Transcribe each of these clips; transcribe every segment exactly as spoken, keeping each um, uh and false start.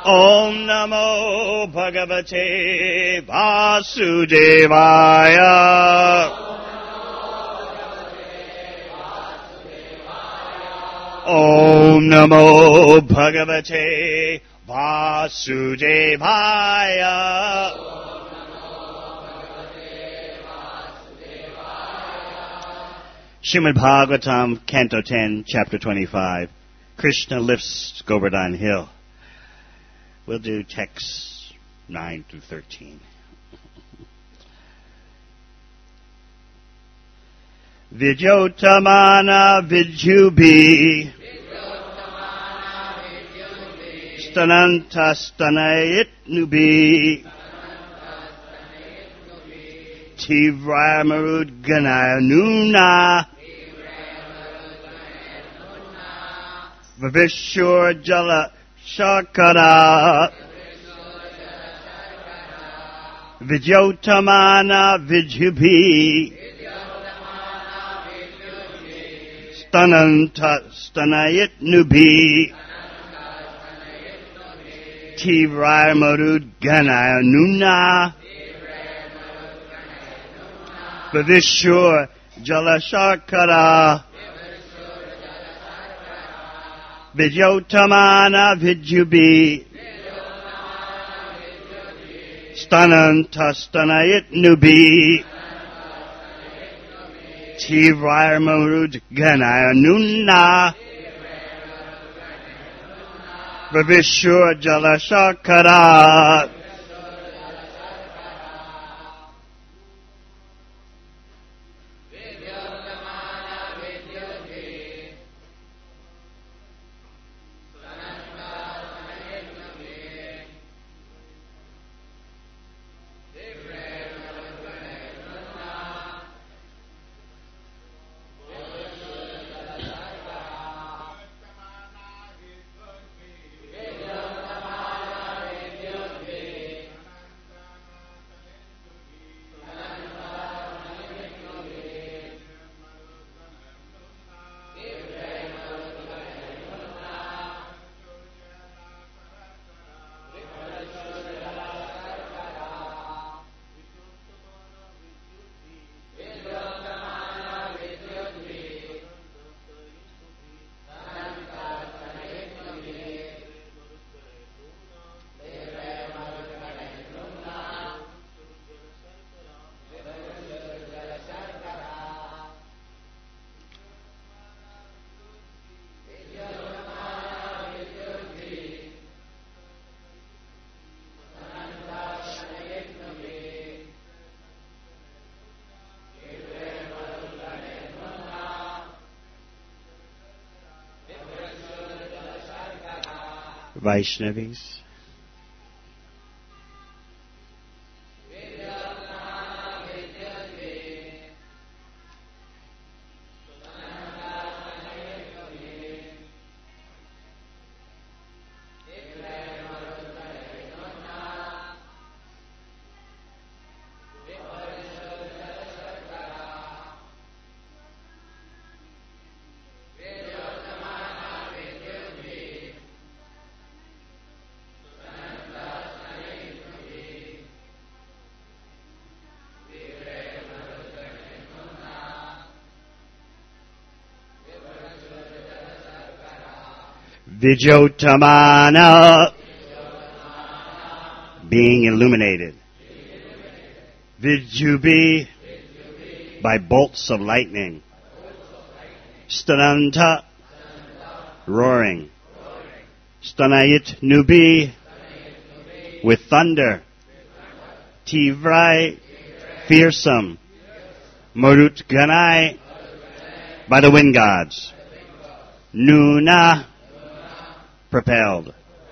Om Namo Bhagavate Vasudevaya. Om Namo Bhagavate Vasudevaya. Srimad Bhagavatam, Canto ten, Chapter twenty-five. Krishna lifts Govardhan Hill. We'll do texts nine through thirteen. Vijyotamana Vijhubi Stananta Stanayit Nubi Tivramarud Ganaya Nuna Vivishur Jala Shakara Vijyotamana Vijhubi Stananta Stanayit Nubi Tivramarud Ganaya Nuna Vivishur Jala Shakara Vijyotamana Vijhubi Stananta Stanayit Nubi Tivramarud Ganaya Nuna Vivishur Jala Shakara. Vaishnavis. Vijyotamana, being illuminated. Vijhubi, by bolts of lightning. Stananta, roaring. Stanayit Nubi, with thunder. Tivrai, fearsome. Marut Ganai, by the wind gods. Nuna, propelled.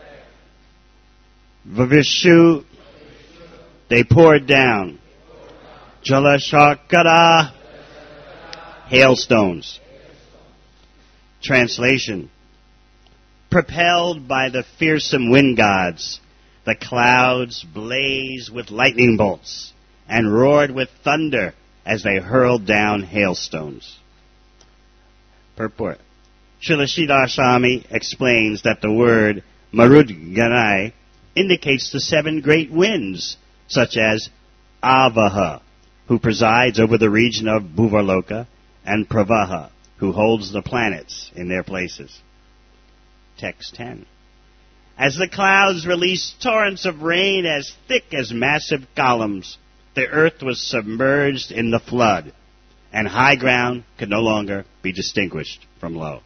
Vavishu, they poured down. Jalashakara, hailstones. Translation. Propelled by the fearsome wind gods, the clouds blazed with lightning bolts and roared with thunder as they hurled down hailstones. Purport. Srila Sridhar Swami explains that the word Marud Ganai indicates the seven great winds, such as Avaha, who presides over the region of Bhuvarloka, and Pravaha, who holds the planets in their places. Text ten. As the clouds released torrents of rain as thick as massive columns, the earth was submerged in the flood, and high ground could no longer be distinguished from low.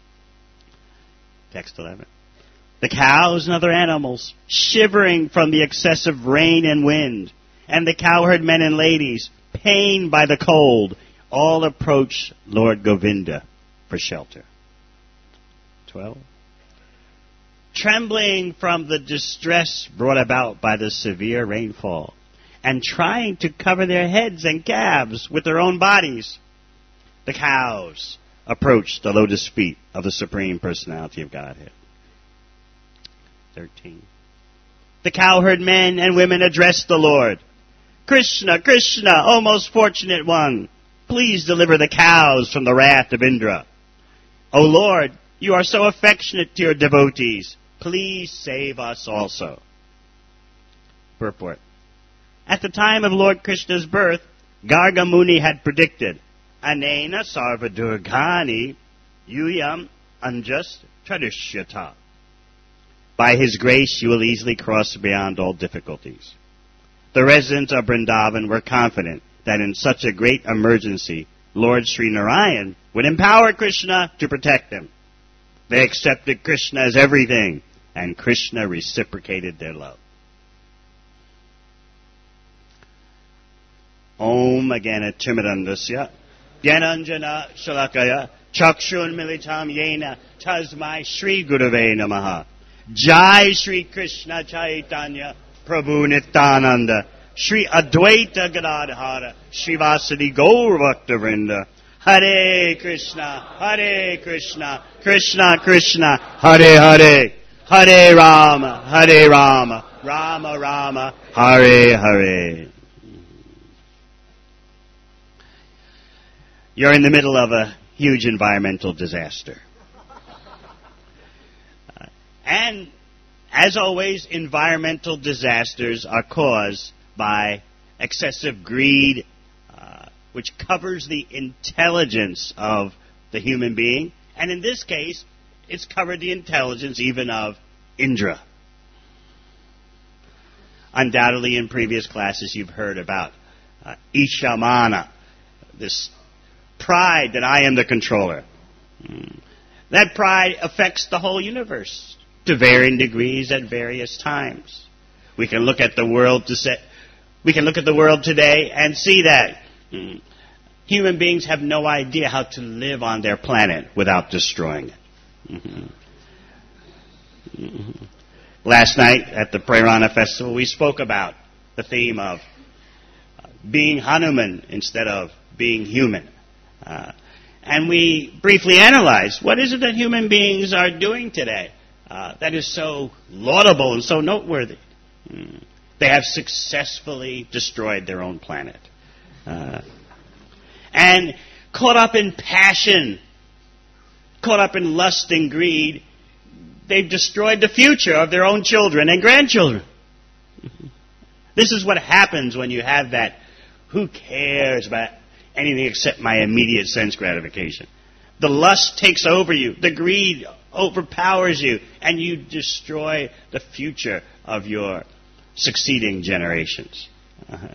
Text eleven. The cows and other animals, shivering from the excessive rain and wind, and the cowherd men and ladies, pained by the cold, all approach Lord Govinda for shelter. twelve. Trembling from the distress brought about by the severe rainfall, and trying to cover their heads and calves with their own bodies, the cows approach the lotus feet of the Supreme Personality of Godhead. thirteen. The cowherd men and women address the Lord. Krishna, Krishna, O most fortunate one, please deliver the cows from the wrath of Indra. O Lord, you are so affectionate to your devotees. Please save us also. Purport. At the time of Lord Krishna's birth, Garga Muni had predicted, Anena sarvadurgani yuyam anjas tradishyata. By his grace you will easily cross beyond all difficulties. The residents of Vrindavan were confident that in such a great emergency, Lord Sri Narayan would empower Krishna to protect them. They accepted Krishna as everything, and Krishna reciprocated their love. Om Agana Timidandasya Gyananjana Shalakaya Chakshun Militam Yena Tasmai Shri Gurave Namaha Jai Shri Krishna Chaitanya Prabhu Nityananda Shri Advaita Gadadhara Srivasadi Gaur Bhaktavrinda Hare Krishna Hare Krishna Krishna Krishna Hare Hare Hare Rama Hare Rama Rama Rama Hare Hare. You're in the middle of a huge environmental disaster. Uh, and, as always, environmental disasters are caused by excessive greed, uh, which covers the intelligence of the human being. And in this case, it's covered the intelligence even of Indra. Undoubtedly, in previous classes, you've heard about uh, Ishamana, this pride that I am the controller. Mm. That pride affects the whole universe to varying degrees at various times. We can look at the world to say, we can look at the world today and see that mm, human beings have no idea how to live on their planet without destroying it. Mm-hmm. Mm-hmm. Last night at the Prerana Festival, we spoke about the theme of being Hanuman instead of being human. Uh, and we briefly analyzed what is it that human beings are doing today uh, that is so laudable and so noteworthy. Mm. They have successfully destroyed their own planet. Uh, and caught up in passion, caught up in lust and greed, they've destroyed the future of their own children and grandchildren. This is what happens when you have that, who cares about anything except my immediate sense gratification. The lust takes over you. The greed overpowers you. And you destroy the future of your succeeding generations. Uh-huh.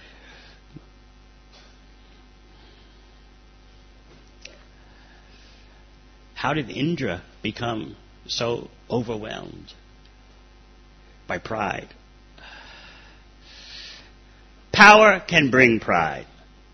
How did Indra become so overwhelmed by pride? Power can bring pride.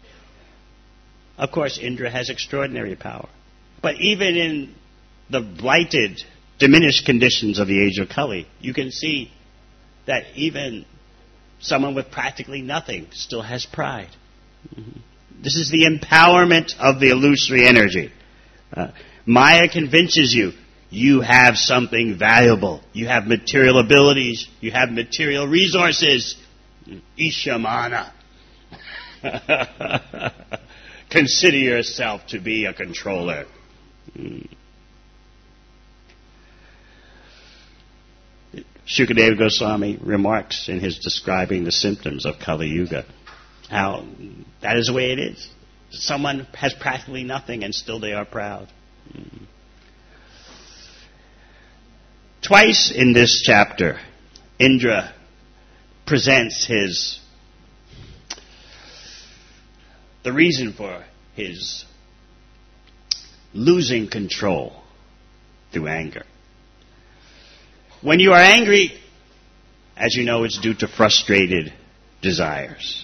Of course, Indra has extraordinary power. But even in the blighted, diminished conditions of the age of Kali, you can see that even someone with practically nothing still has pride. Mm-hmm. This is the empowerment of the illusory energy. Uh, Maya convinces you, you have something valuable. You have material abilities. You have material resources. Ishamana. Consider yourself to be a controller. Mm. Shukadeva Goswami remarks in his describing the symptoms of Kali Yuga, how that is the way it is. Someone has practically nothing and still they are proud. Mm. Twice in this chapter, Indra presents his the reason for his losing control through anger. When you are angry, as you know, it's due to frustrated desires.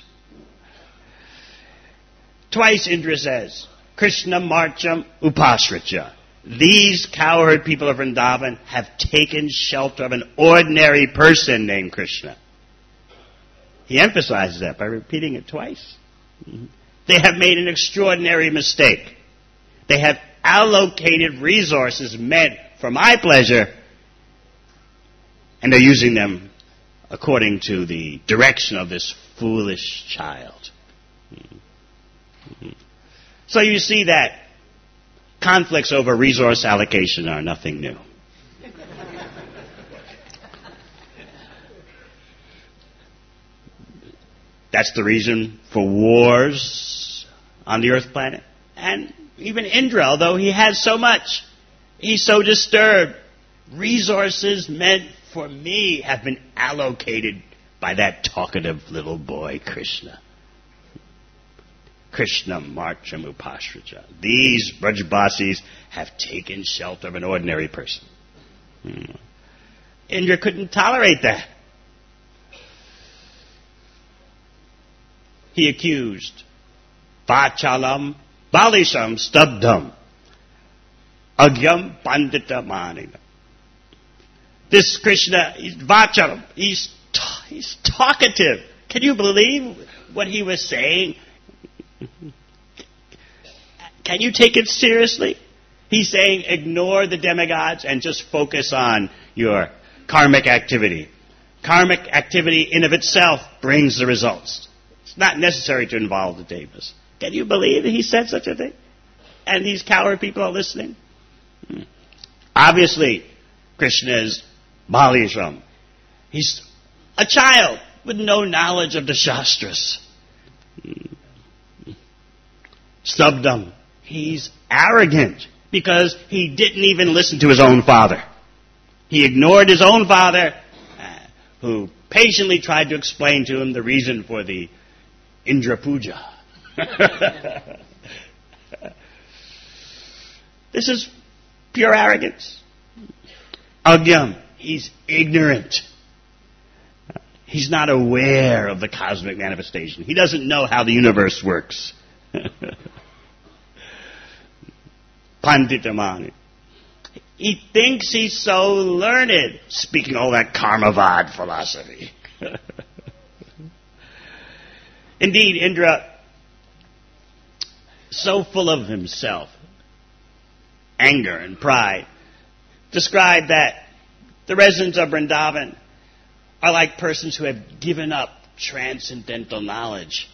Twice Indra says, Krishna marcham upasrita. These cowherd people of Vrindavan have taken shelter of an ordinary person named Krishna. He emphasizes that by repeating it twice. They have made an extraordinary mistake. They have allocated resources meant for my pleasure, and they're using them according to the direction of this foolish child. So you see that conflicts over resource allocation are nothing new. That's the reason for wars on the earth planet. And even Indra, although he has so much, he's so disturbed. Resources meant for me have been allocated by that talkative little boy, Krishna. Krishna marcham upasrita. These Brajbasis have taken shelter of an ordinary person. Hmm. Indra couldn't tolerate that. He accused Vachalam Balisham Stabdham Agyam Pandita Manina. This Krishna, he's Vachalam, he's, he's talkative. Can you believe what he was saying? Can you take it seriously? He's saying ignore the demigods and just focus on your karmic activity. Karmic activity in of itself brings the results. It's not necessary to involve the devas. Can you believe that he said such a thing? And these coward people are listening? Hmm. Obviously, Krishna is Balisham. He's a child with no knowledge of the Shastras. Hmm. Stabdham. He's arrogant because he didn't even listen to his own father. He ignored his own father, uh, who patiently tried to explain to him the reason for the Indra Puja. This is pure arrogance. Agyam, he's ignorant. He's not aware of the cosmic manifestation. He doesn't know how the universe works. Panditamani. He thinks he's so learned, speaking all that Karmavad philosophy. Indeed, Indra, so full of himself, anger and pride, described that the residents of Vrindavan are like persons who have given up transcendental knowledge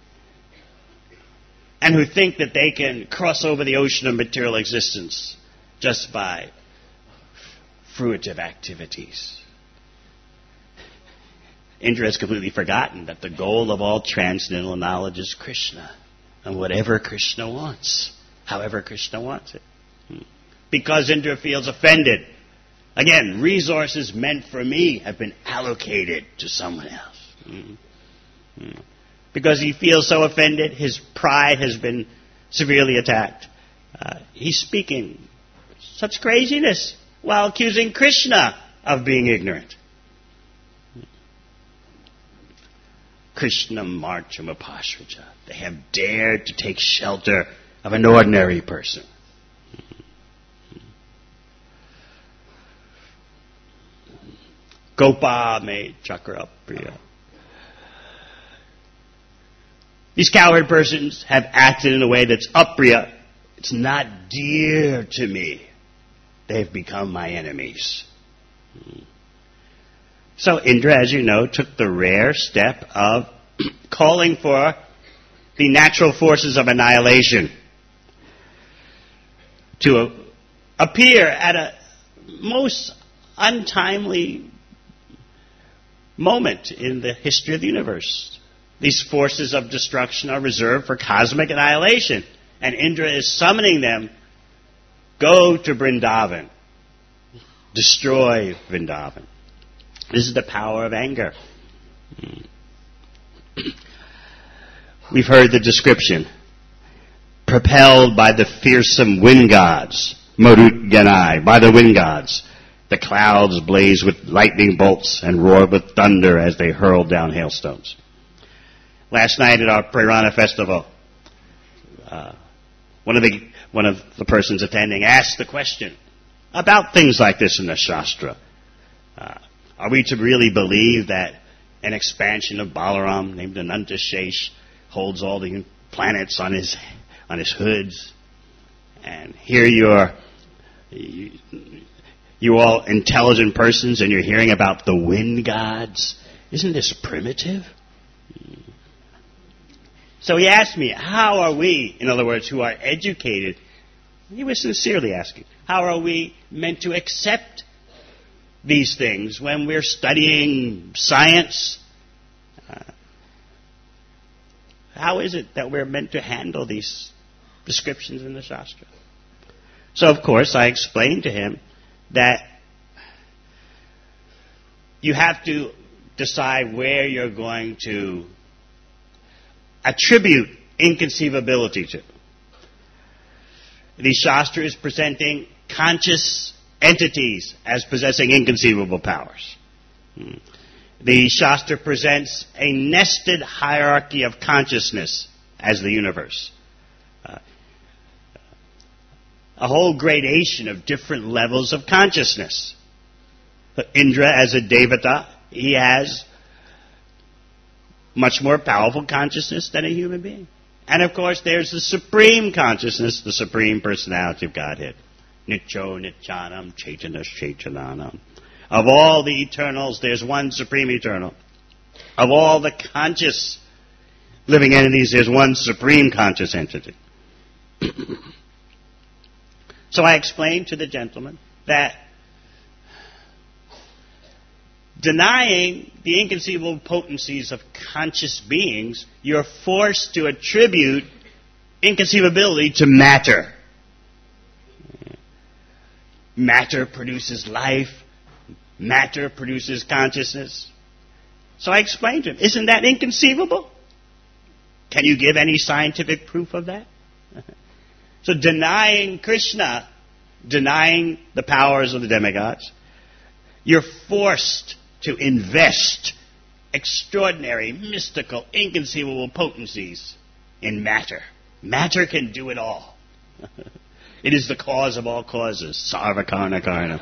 and who think that they can cross over the ocean of material existence just by fruitive activities. Indra has completely forgotten that the goal of all transcendental knowledge is Krishna, and whatever Krishna wants, however Krishna wants it. Because Indra feels offended. Again, resources meant for me have been allocated to someone else. Because he feels so offended, his pride has been severely attacked. Uh, he's speaking such craziness while accusing Krishna of being ignorant. Krishna marcham upasrita. They have dared to take shelter of an ordinary person. Gopa me chakra priya. These cowherd persons have acted in a way that's apriya. It's not dear to me. They've become my enemies. So Indra, as you know, took the rare step of calling for the natural forces of annihilation to appear at a most untimely moment in the history of the universe. These forces of destruction are reserved for cosmic annihilation. And Indra is summoning them, go to Vrindavan. Destroy Vrindavan. This is the power of anger. We've heard the description. Propelled by the fearsome wind gods, Marut Ganai, by the wind gods, the clouds blaze with lightning bolts and roar with thunder as they hurl down hailstones. Last night at our Prirana festival, uh, one of the one of the persons attending asked the question about things like this in the Shastra. Uh, are we to really believe that an expansion of Balaram named Anantashesh holds all the planets on his on his hoods? And here you're, you, you all intelligent persons, and you're hearing about the wind gods. Isn't this primitive? So he asked me, how are we, in other words, who are educated, he was sincerely asking, how are we meant to accept these things when we're studying science? Uh, how is it that we're meant to handle these descriptions in the Shastra? So, of course, I explained to him that you have to decide where you're going to attribute inconceivability to. The Shastra is presenting conscious entities as possessing inconceivable powers. The Shastra presents a nested hierarchy of consciousness as the universe. Uh, a whole gradation of different levels of consciousness. Indra, as a Devata, he has much more powerful consciousness than a human being. And of course, there's the supreme consciousness, the supreme personality of Godhead. Nityo Nityanam Chaitana Chaitananam. Of all the eternals, there's one supreme eternal. Of all the conscious living entities, there's one supreme conscious entity. So I explained to the gentleman that denying the inconceivable potencies of conscious beings, you're forced to attribute inconceivability to matter. Matter produces life. Matter produces consciousness. So I explained to him, isn't that inconceivable? Can you give any scientific proof of that? So denying Krishna, denying the powers of the demigods, you're forced to invest extraordinary, mystical, inconceivable potencies in matter. Matter can do it all. It is the cause of all causes. Sarva karna karna.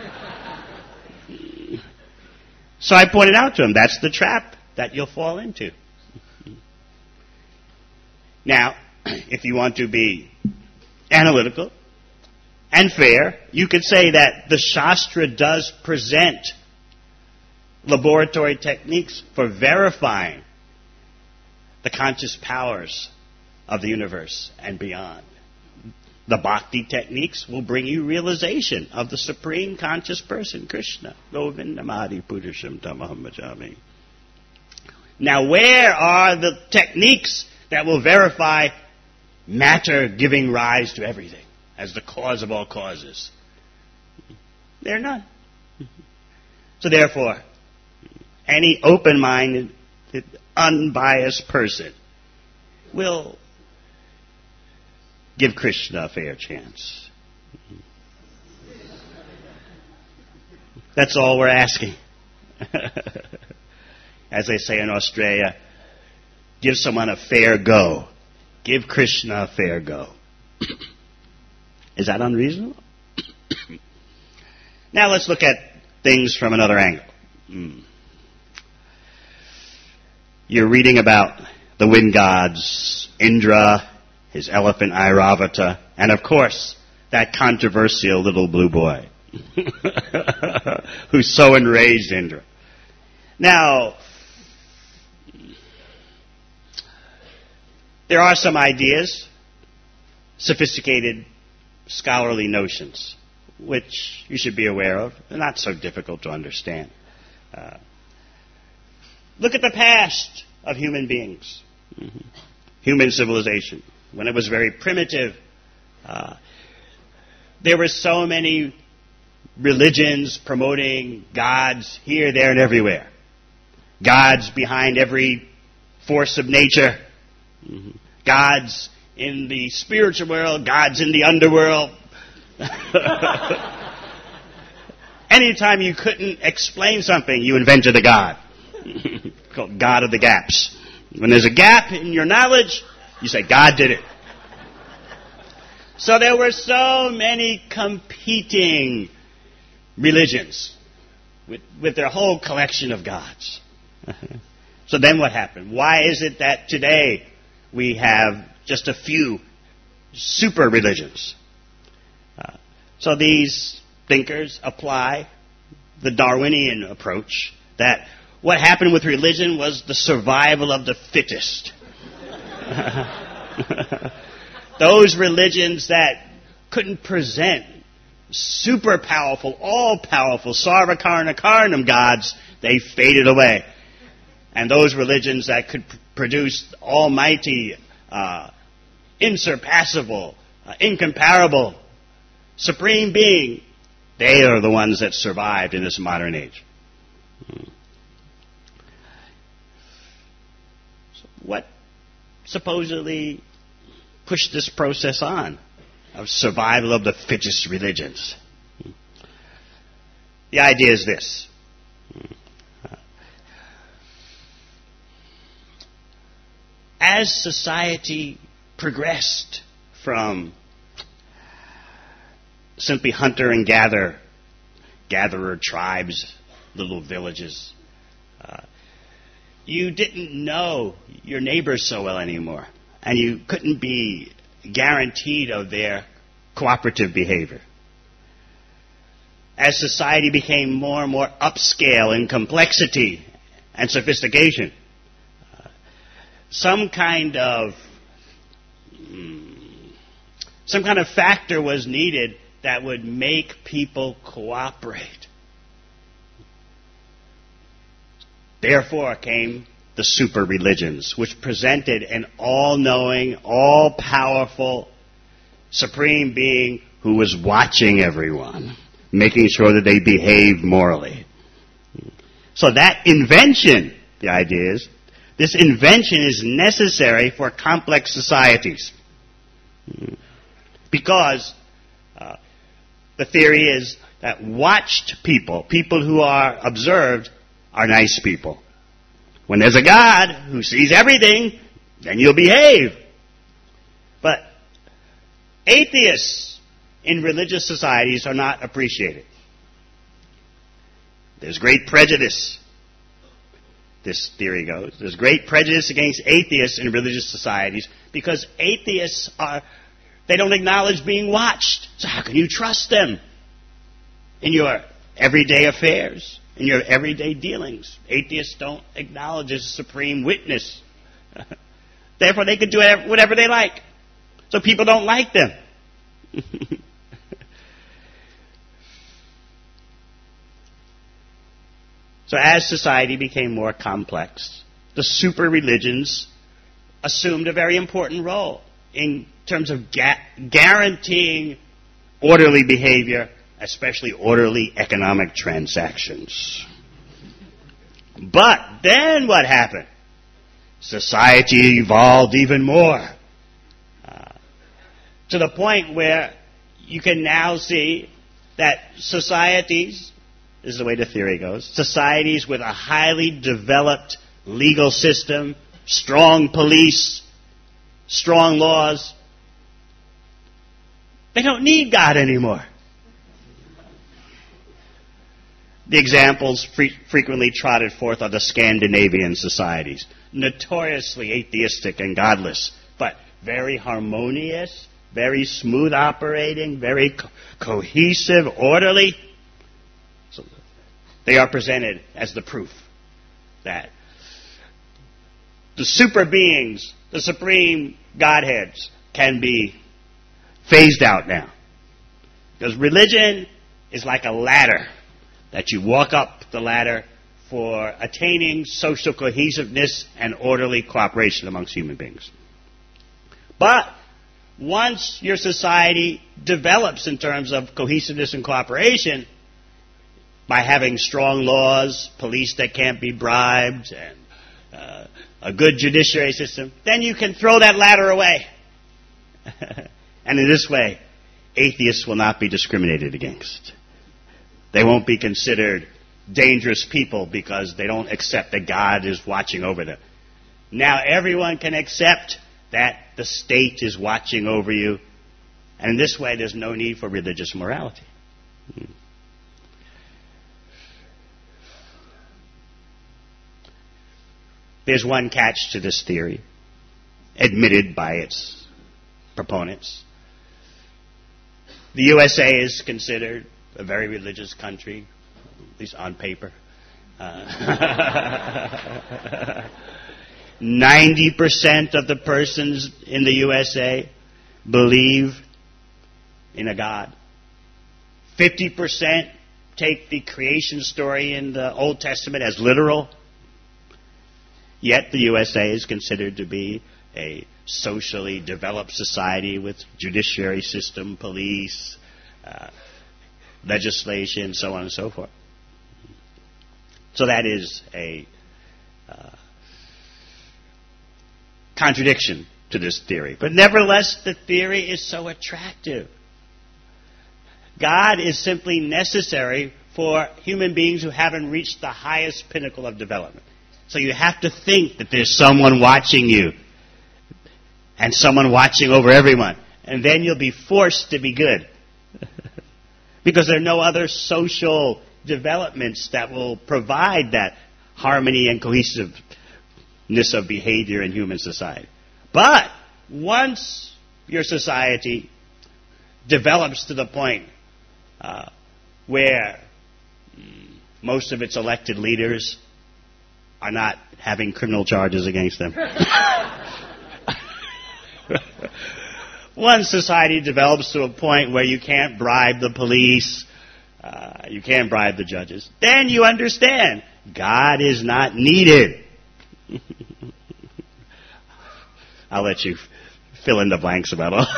So I pointed out to him, that's the trap that you'll fall into. Now, if you want to be analytical and fair, you could say that the Shastra does present laboratory techniques for verifying the conscious powers of the universe and beyond. The bhakti techniques will bring you realization of the supreme conscious person, Krishna. Govindamadi Purusham Tamaham Bhajami. Now, where are the techniques that will verify matter giving rise to everything as the cause of all causes? There are none. So therefore, any open-minded, unbiased person will give Krishna a fair chance. That's all we're asking. As they say in Australia, give someone a fair go. Give Krishna a fair go. Is that unreasonable? Now let's look at things from another angle. Mm. You're reading about the wind gods, Indra, his elephant Airavata, and of course, that controversial little blue boy who so enraged Indra. Now, there are some ideas, sophisticated scholarly notions, which you should be aware of. They're not so difficult to understand. Uh, Look at the past of human beings, mm-hmm. human civilization. When it was very primitive, uh, there were so many religions promoting gods here, there, and everywhere. Gods behind every force of nature. Mm-hmm. Gods in the spiritual world, gods in the underworld. Anytime you couldn't explain something, you invented a god. Called God of the Gaps. When there's a gap in your knowledge, you say, God did it. So there were so many competing religions with, with their whole collection of gods. So then what happened? Why is it that today we have just a few super religions? Uh, so these thinkers apply the Darwinian approach that what happened with religion was the survival of the fittest. Those religions that couldn't present super powerful, all-powerful, Sarvakarna Karnam gods, they faded away. And those religions that could p- produce almighty, uh, insurpassable, uh, incomparable, supreme being, they are the ones that survived in this modern age. Hmm. So what supposedly pushed this process on of survival of the fittest religions? Hmm. The idea is this. Hmm. As society progressed from simply hunter and gather, gatherer tribes, little villages, uh, you didn't know your neighbors so well anymore, and you couldn't be guaranteed of their cooperative behavior. As society became more and more upscale in complexity and sophistication, some kind of some kind of factor was needed that would make people cooperate. Therefore came the super religions, which presented an all-knowing, all-powerful, supreme being who was watching everyone, making sure that they behaved morally. So that invention, the idea is, this invention is necessary for complex societies. Because uh, the theory is that watched people, people who are observed, are nice people. When there's a God who sees everything, then you'll behave. But atheists in religious societies are not appreciated. There's great prejudice. This theory goes. There's great prejudice against atheists in religious societies because atheists are, they don't acknowledge being watched. So how can you trust them in your everyday affairs, in your everyday dealings? Atheists don't acknowledge a supreme witness. Therefore, they can do whatever they like. So people don't like them. So as society became more complex, the super religions assumed a very important role in terms of ga- guaranteeing orderly behavior, especially orderly economic transactions. But then what happened? Society evolved even more uh, to the point where you can now see that societies, this is the way the theory goes, societies with a highly developed legal system, strong police, strong laws, they don't need God anymore. The examples fre- frequently trotted forth are the Scandinavian societies, notoriously atheistic and godless, but very harmonious, very smooth operating, very co- cohesive, orderly. So they are presented as the proof that the super beings, the supreme Godheads, can be phased out now. Because religion is like a ladder that you walk up the ladder for attaining social cohesiveness and orderly cooperation amongst human beings. But once your society develops in terms of cohesiveness and cooperation, by having strong laws, police that can't be bribed, and uh, a good judiciary system, then you can throw that ladder away. And in this way, atheists will not be discriminated against. They won't be considered dangerous people because they don't accept that God is watching over them. Now everyone can accept that the state is watching over you. And in this way, there's no need for religious morality. There's one catch to this theory, admitted by its proponents. The U S A is considered a very religious country, at least on paper. Uh, ninety percent of the persons in the U S A believe in a God. fifty percent take the creation story in the Old Testament as literal. Yet the U S A is considered to be a socially developed society with judiciary system, police, uh, legislation, so on and so forth. So that is a uh, contradiction to this theory. But nevertheless, the theory is so attractive. God is simply necessary for human beings who haven't reached the highest pinnacle of development. So you have to think that there's someone watching you and someone watching over everyone. And then you'll be forced to be good. Because there are no other social developments that will provide that harmony and cohesiveness of behavior in human society. But once your society develops to the point uh, where mm, most of its elected leaders are not having criminal charges against them. Once society develops to a point where you can't bribe the police, uh, you can't bribe the judges, then you understand God is not needed. I'll let you f- fill in the blanks about all.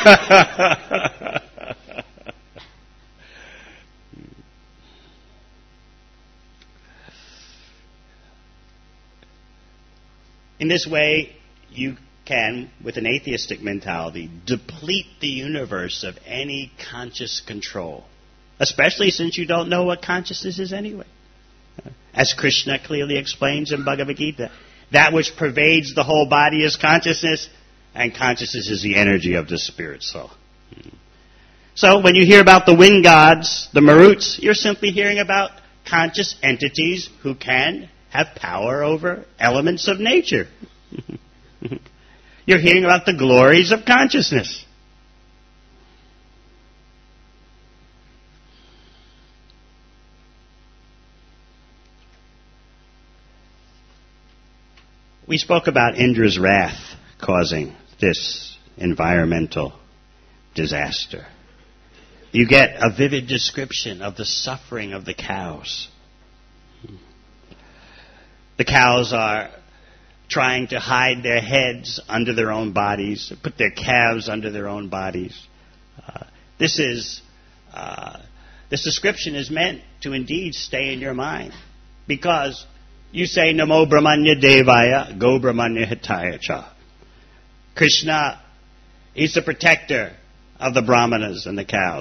In this way, you can, with an atheistic mentality, deplete the universe of any conscious control, especially since you don't know what consciousness is anyway. As Krishna clearly explains in Bhagavad Gita, that which pervades the whole body is consciousness, and consciousness is the energy of the spirit soul. So when you hear about the wind gods, the Maruts, you're simply hearing about conscious entities who can have power over elements of nature. You're hearing about the glories of consciousness. We spoke about Indra's wrath causing this environmental disaster. You get a vivid description of the suffering of the cows. The cows are trying to hide their heads under their own bodies, put their calves under their own bodies. Uh, this is uh, this description is meant to indeed stay in your mind, because you say Namo Brahmanya Devaya, Go Brahmanya Hitaya Cha. Krishna is the protector of the brahmanas and the cows.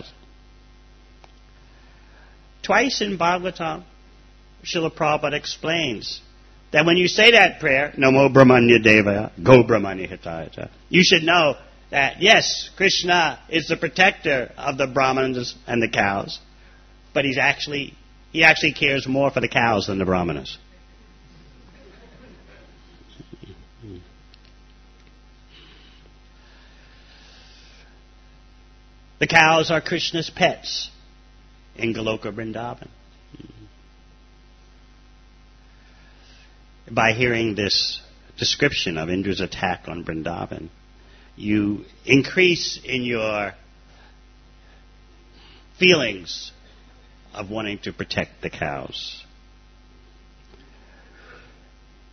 Twice in Bhagavatam, Srila Prabhupada explains that when you say that prayer, Namo Brahmanya Devaya, Go Brahmanya Hitaya Cha, you should know that, yes, Krishna is the protector of the brahmanas and the cows, but he's actually, he actually cares more for the cows than the brahmanas. The cows are Krishna's pets in Goloka Vrindavan. By hearing this description of Indra's attack on Vrindavan, you increase in your feelings of wanting to protect the cows.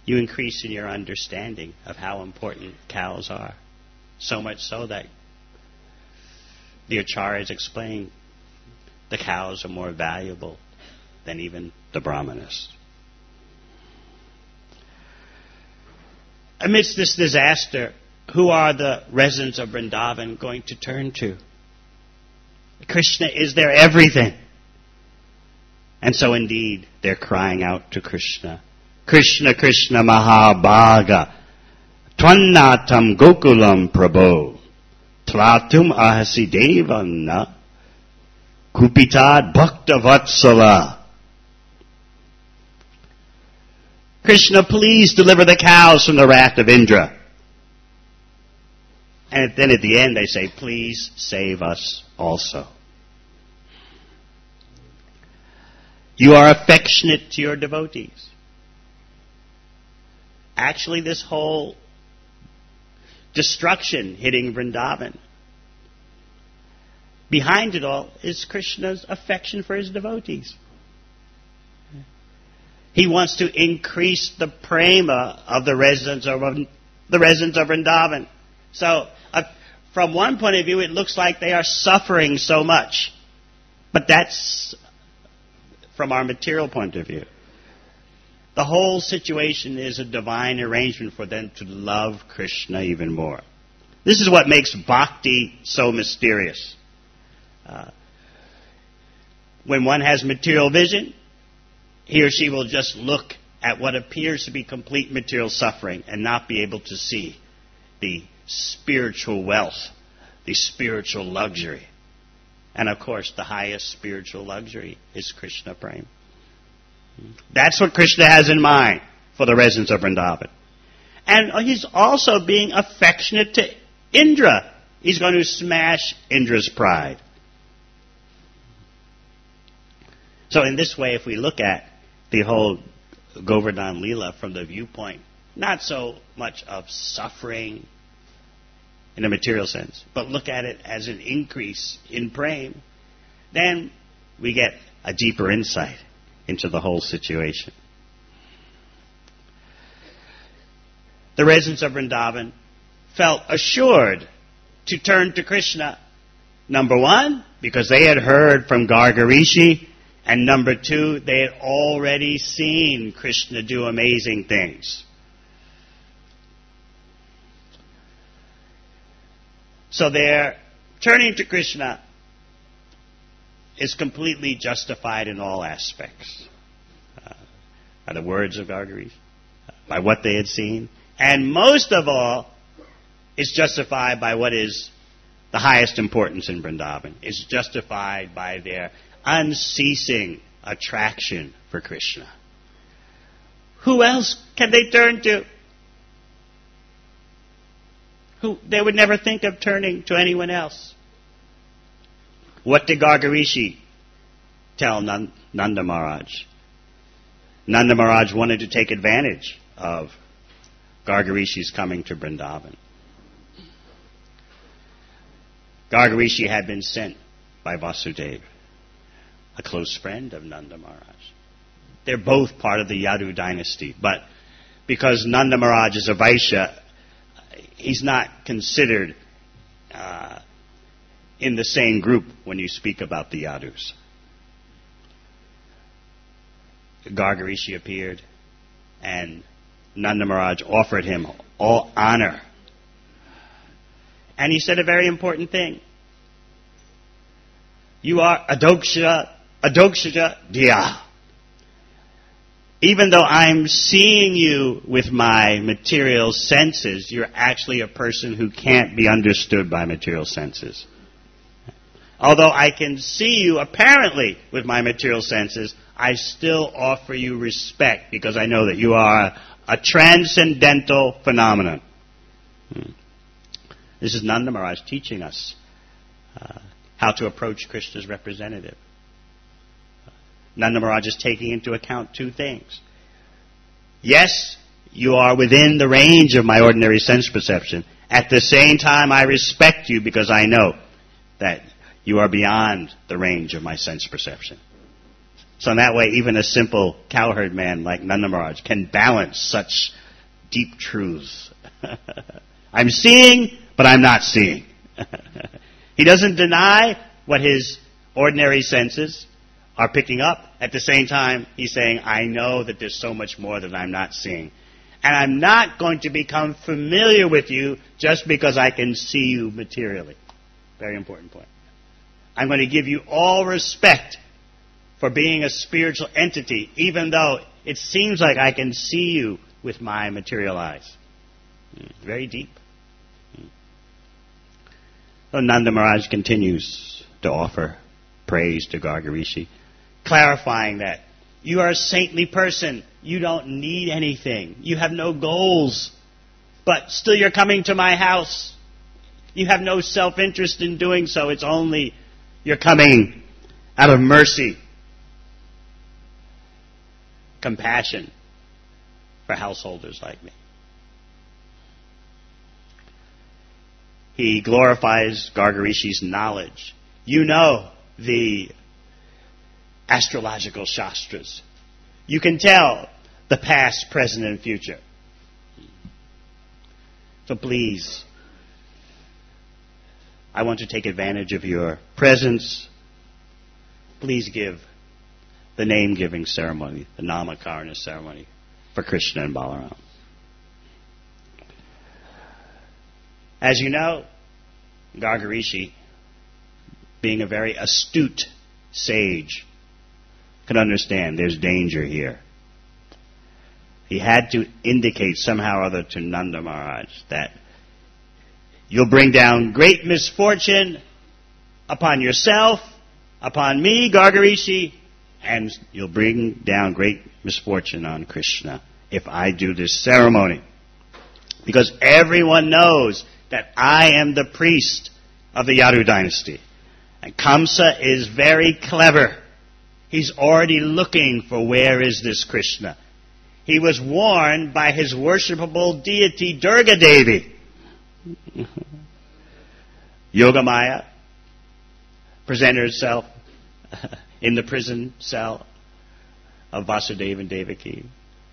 you increase in your understanding of how important cows are. So much so that the acharyas explain the cows are more valuable than even the brahmanas. Amidst this disaster, who are the residents of Vrindavan going to turn to? Krishna is their everything. And so indeed, they're crying out to Krishna. Krishna, Krishna, Mahabhaga, Tvannatam Gokulam Prabho, Tlatum Ahasi Devana, Kupitad Bhakta Vatsala. Krishna, please deliver the cows from the wrath of Indra. And then at the end they say, please save us also. You are affectionate to your devotees. Actually, this whole destruction hitting Vrindavan, behind it all is Krishna's affection for his devotees. He wants to increase the prema of the residents of the residents of Vrindavan. So, uh, from one point of view, it looks like they are suffering so much, but that's from our material point of view. The whole situation is a divine arrangement for them to love Krishna even more. This is what makes bhakti so mysterious. Uh, when one has material vision, he or she will just look at what appears to be complete material suffering and not be able to see the spiritual wealth, the spiritual luxury. And of course, the highest spiritual luxury is Krishna Prema. That's what Krishna has in mind for the residents of Vrindavan. And he's also being affectionate to Indra. He's going to smash Indra's pride. So in this way, if we look at the whole Govardhan Leela from the viewpoint, not so much of suffering in a material sense, but look at it as an increase in prema, then we get a deeper insight into the whole situation. The residents of Vrindavan felt assured to turn to Krishna. Number one, because they had heard from Gargarishi, and number two, they had already seen Krishna do amazing things. So their turning to Krishna is completely justified in all aspects. Uh, by the words of Gargarishi, by what they had seen, and most of all, is justified by what is the highest importance in Vrindavan. It's justified by their unceasing attraction for Krishna. Who else can they turn to? Who they would never think of turning to anyone else. What did Gargarishi tell Nanda Maharaj? Nanda Maharaj wanted to take advantage of Gargarishi's coming to Vrindavan. Gargarishi had been sent by Vasudeva, a close friend of Nanda Maharaj. They're both part of the Yadu dynasty, but because Nanda Maharaj is a Vaishya, he's not considered uh, in the same group when you speak about the Yadus. Gargarishi appeared, and Nanda Maharaj offered him all honor. And he said a very important thing. You are Adoksha, Adokshaja Diya. Even though I'm seeing you with my material senses, you're actually a person who can't be understood by material senses. Although I can see you apparently with my material senses, I still offer you respect because I know that you are a, a transcendental phenomenon. Hmm. This is Nanda Maharaj teaching us uh, how to approach Krishna's representative. Nanda Maharaj is taking into account two things. Yes, you are within the range of my ordinary sense perception. At the same time, I respect you because I know that you are beyond the range of my sense perception. So in that way, even a simple cowherd man like Nanda Maharaj can balance such deep truths. I'm seeing, but I'm not seeing. He doesn't deny what his ordinary senses are picking up. At the same time, he's saying, I know that there's so much more that I'm not seeing. And I'm not going to become familiar with you just because I can see you materially. Very important point. I'm going to give you all respect for being a spiritual entity, even though it seems like I can see you with my material eyes. Very deep. So Nanda Maharaj continues to offer praise to Garga Rishi, clarifying that you are a saintly person. You don't need anything. You have no goals. But still you're coming to my house. You have no self-interest in doing so. It's only you're coming out of mercy, compassion for householders like me. He glorifies Garga Rishi's knowledge. You know the astrological shastras. You can tell the past, present, and future. So please, I want to take advantage of your presence. Please give the name-giving ceremony, the Namakarana ceremony for Krishna and Balaram. As you know, Garga Rishi, being a very astute sage, can understand there's danger here. He had to indicate somehow or other to Nanda Maharaj that you'll bring down great misfortune upon yourself, upon me, Garga Rishi, and you'll bring down great misfortune on Krishna if I do this ceremony. Because everyone knows that I am the priest of the Yadu dynasty. And Kamsa is very clever. He's already looking for where is this Krishna. He was warned by his worshipable deity Durga Devi. Yogamaya presented herself in the prison cell of Vasudeva and Devaki.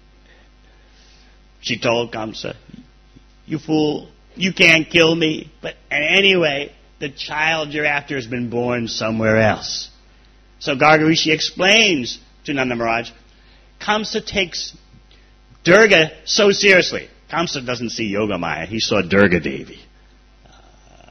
She told Kamsa, you fool, you can't kill me. But anyway, the child you're after has been born somewhere else. So Garga Rishi explains to Nanda Maharaj, Kamsa takes Durga so seriously. Kamsa doesn't see Yogamaya, he saw Durga Devi. Uh,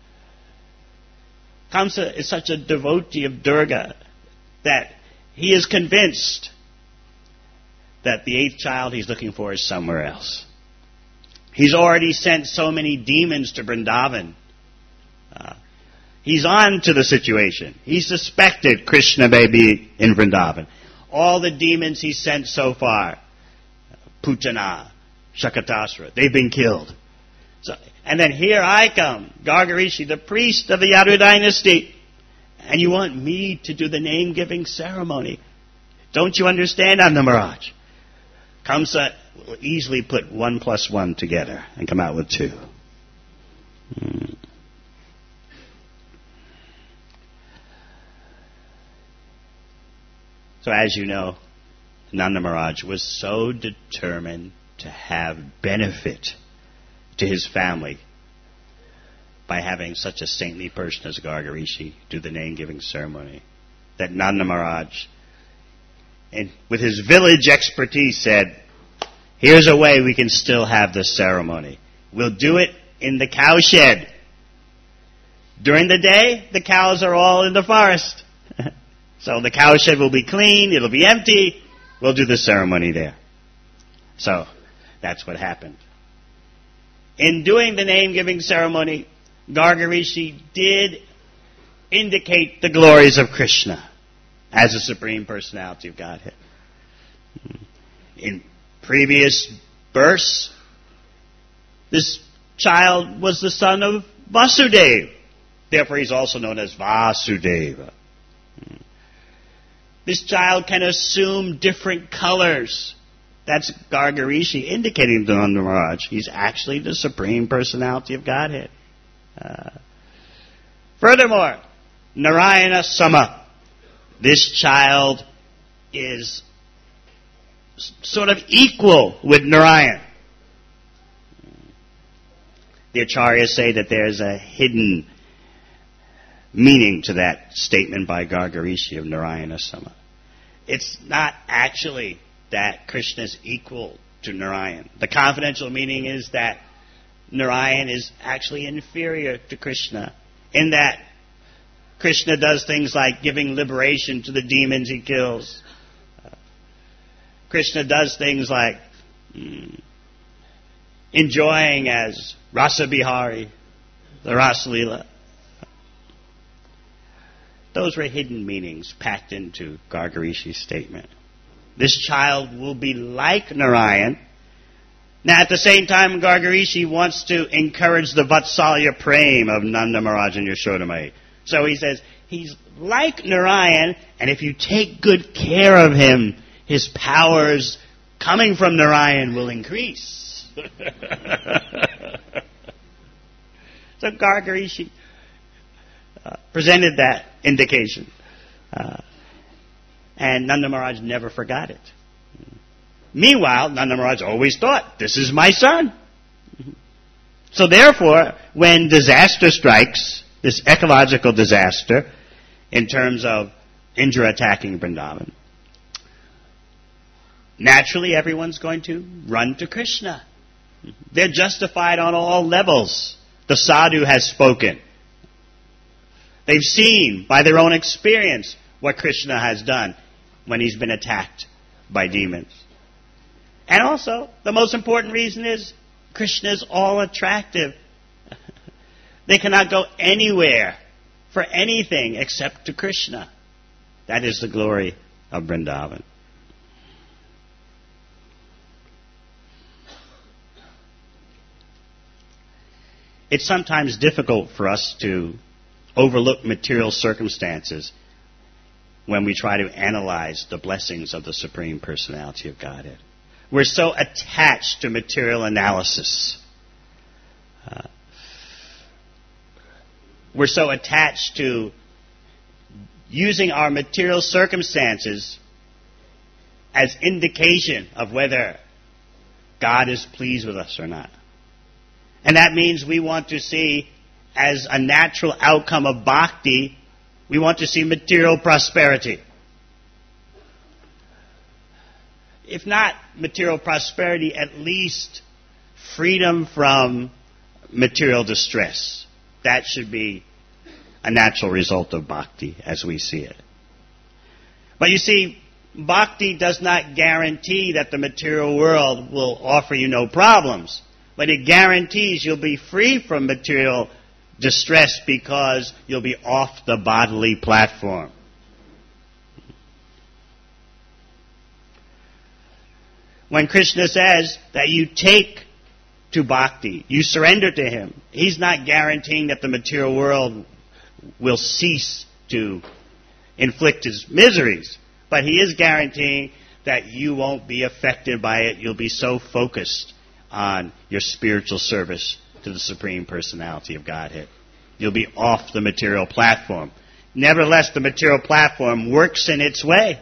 Kamsa is such a devotee of Durga that he is convinced that the eighth child he's looking for is somewhere else. He's already sent so many demons to Vrindavan. Uh, he's on to the situation. He suspected Krishna may be in Vrindavan. All the demons he's sent so far, Putana, Shakatasura, they've been killed. So, and then here I come, Garga Rishi, the priest of the Yadu dynasty, and you want me to do the name-giving ceremony. Don't you understand, Nanda Maharaj? Kamsa will easily put one plus one together and come out with two. Hmm. So as you know, Nanda Maharaj was so determined to have benefit to his family by having such a saintly person as Garga Rishi do the name-giving ceremony that Nanda Maharaj, and with his village expertise, said, here's a way we can still have the ceremony. We'll do it in the cow shed. During the day, the cows are all in the forest. So the cow shed will be clean, it'll be empty, we'll do the ceremony there. So, that's what happened. In doing the name-giving ceremony, Garga Rishi did indicate the glories of Krishna as a Supreme Personality of Godhead. In previous births, this child was the son of Vasudeva. Therefore, he's also known as Vasudeva. This child can assume different colors. That's Garga Rishi indicating to Nanda Maharaj he's actually the Supreme Personality of Godhead. Uh, furthermore, Narayana Sama. This child is sort of equal with Narayan. The Acharyas say that there's a hidden meaning to that statement by Gargarishi of Narayana Sama. It's not actually that Krishna is equal to Narayan. The confidential meaning is that Narayan is actually inferior to Krishna, in that Krishna does things like giving liberation to the demons he kills. Uh, Krishna does things like mm, enjoying as Rasa Bihari, the Rasa Leela. Those were hidden meanings packed into Gargarishi's statement. This child will be like Narayan. Now, at the same time, Gargarishi wants to encourage the Vatsalya Prem of Nanda Maharaj and Yashodamai. So he says, he's like Narayan, and if you take good care of him, his powers coming from Narayan will increase. So Gargarishi uh, presented that indication. Uh, and Nanda Maharaj never forgot it. Meanwhile, Nanda Maharaj always thought, this is my son. So therefore, when disaster strikes, this ecological disaster, in terms of Indra attacking Vrindavan, naturally everyone's going to run to Krishna. They're justified on all levels. The sadhu has spoken. They've seen by their own experience what Krishna has done when he's been attacked by demons. And also, the most important reason is Krishna is all attractive. They cannot go anywhere for anything except to Krishna. That is the glory of Vrindavan. It's sometimes difficult for us to overlook material circumstances when we try to analyze the blessings of the Supreme Personality of Godhead. We're so attached to material analysis. Uh, we're so attached to using our material circumstances as indication of whether God is pleased with us or not. And that means we want to see, as a natural outcome of bhakti, we want to see material prosperity. If not material prosperity, at least freedom from material distress. That should be a natural result of bhakti as we see it. But you see, bhakti does not guarantee that the material world will offer you no problems. But it guarantees you'll be free from material distress because you'll be off the bodily platform. When Krishna says that you take to bhakti, you surrender to him, he's not guaranteeing that the material world will cease to inflict his miseries, but he is guaranteeing that you won't be affected by it. You'll be so focused on your spiritual service to the Supreme Personality of Godhead. You'll be off the material platform. Nevertheless, the material platform works in its way.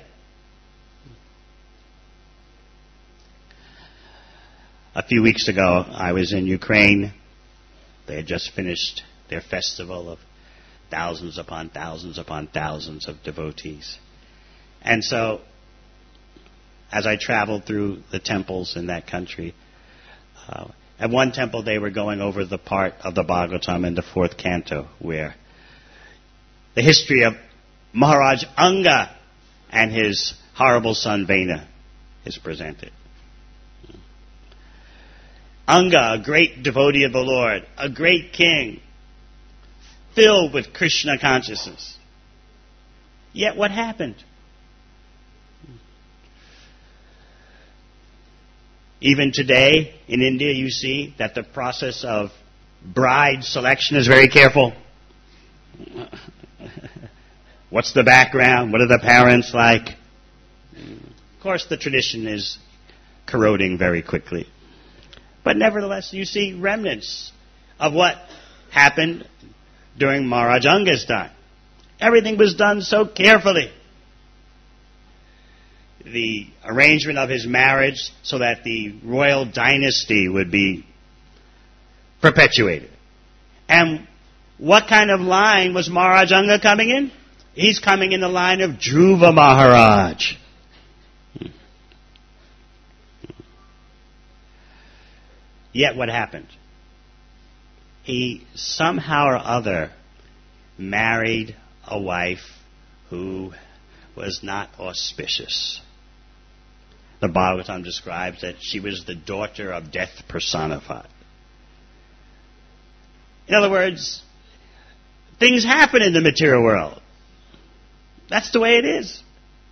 A few weeks ago, I was in Ukraine. They had just finished their festival of thousands upon thousands upon thousands of devotees. And so, as I traveled through the temples in that country, uh, at one temple they were going over the part of the Bhagavatam in the fourth canto where the history of Maharaj Anga and his horrible son Vena is presented. Anga, a great devotee of the Lord, a great king, filled with Krishna consciousness. Yet what happened? Even today in India you see that the process of bride selection is very careful. What's the background? What are the parents like? Of course the tradition is corroding very quickly. But nevertheless, you see remnants of what happened during Maharaj Anga's time. Everything was done so carefully. The arrangement of his marriage so that the royal dynasty would be perpetuated. And what kind of line was Maharaj Anga coming in? He's coming in the line of Dhruva Maharaj. Yet what happened? He somehow or other married a wife who was not auspicious. The Bhagavatam describes that she was the daughter of death personified. In other words, things happen in the material world. That's the way it is.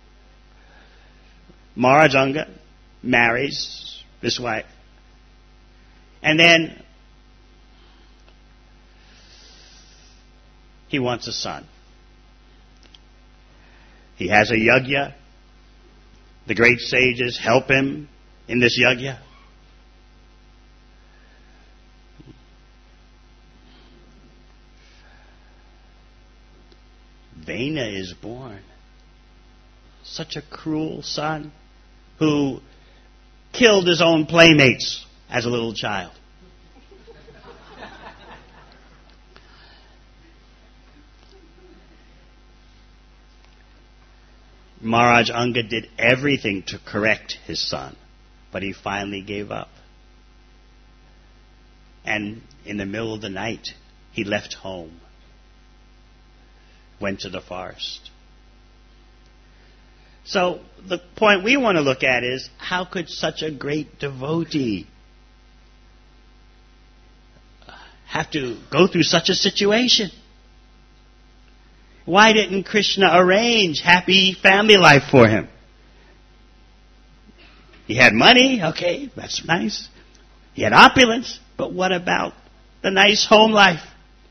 Maharaj Anga marries this wife. And then he wants a son. He has a yajna. The great sages help him in this yajna. Vena is born. Such a cruel son who killed his own playmates as a little child. Maharaj Anga did everything to correct his son, but he finally gave up. And in the middle of the night, he left home, went to the forest. So the point we want to look at is, how could such a great devotee have to go through such a situation? Why didn't Krishna arrange happy family life for him? He had money, okay, that's nice. He had opulence, but what about the nice home life?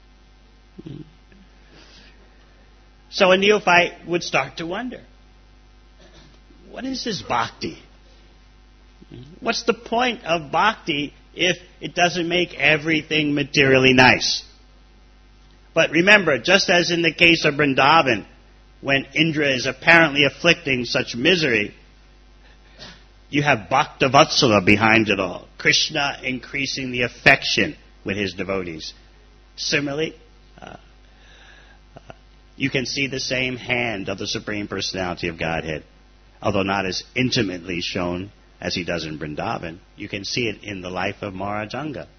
So a neophyte would start to wonder, what is this bhakti? What's the point of bhakti if it doesn't make everything materially nice? But remember, just as in the case of Vrindavan, when Indra is apparently afflicting such misery, you have Bhaktavatsala behind it all. Krishna increasing the affection with his devotees. Similarly, uh, uh, you can see the same hand of the Supreme Personality of Godhead, although not as intimately shown as he does in Vrindavan. You can see it in the life of Maharaj Anga.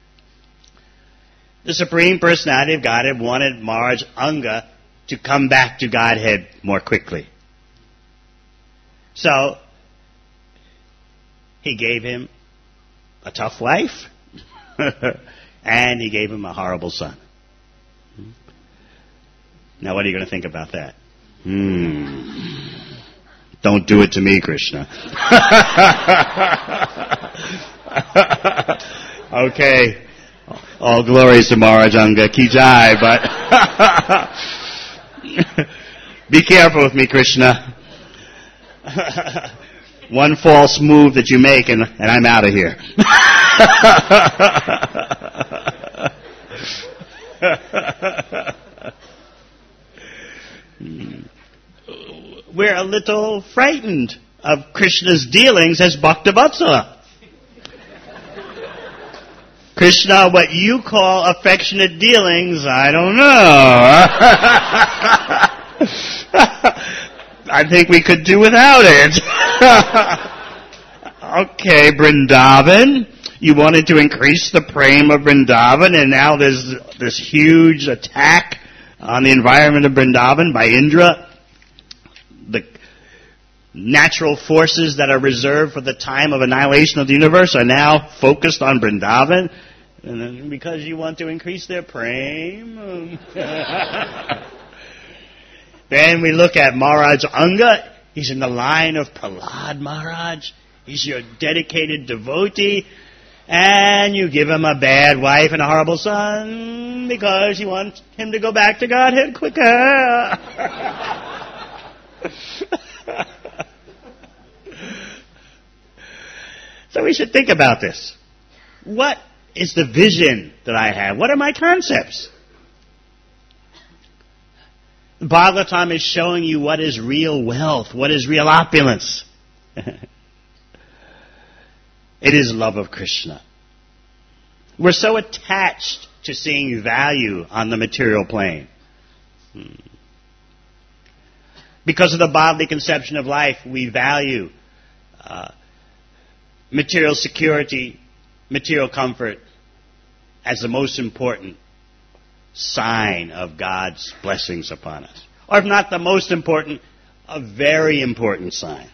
The Supreme Personality of Godhead wanted Maharaj Anga to come back to Godhead more quickly. So, he gave him a tough wife, and he gave him a horrible son. Now, what are you going to think about that? Hmm. Don't do it to me, Krishna. Okay. All glories to Maharaj Anga, ki jai, but be careful with me, Krishna. One false move that you make and, and I'm out of here. We're a little frightened of Krishna's dealings as Bhaktavatsala. Krishna, what you call affectionate dealings, I don't know. I think we could do without it. Okay, Vrindavan. You wanted to increase the prema of Vrindavan, and now there's this huge attack on the environment of Vrindavan by Indra. The natural forces that are reserved for the time of annihilation of the universe are now focused on Vrindavan. And then because you want to increase their prema. Then we look at Maharaj Anga. He's in the line of Prahlad Maharaj. He's your dedicated devotee. And you give him a bad wife and a horrible son because you want him to go back to Godhead quicker. So we should think about this. What is the vision that I have? What are my concepts? The Bhagavatam is showing you what is real wealth, what is real opulence. It is love of Krishna. We're so attached to seeing value on the material plane. Hmm. Because of the bodily conception of life, we value uh, material security, material comfort as the most important sign of God's blessings upon us. Or if not the most important, a very important sign.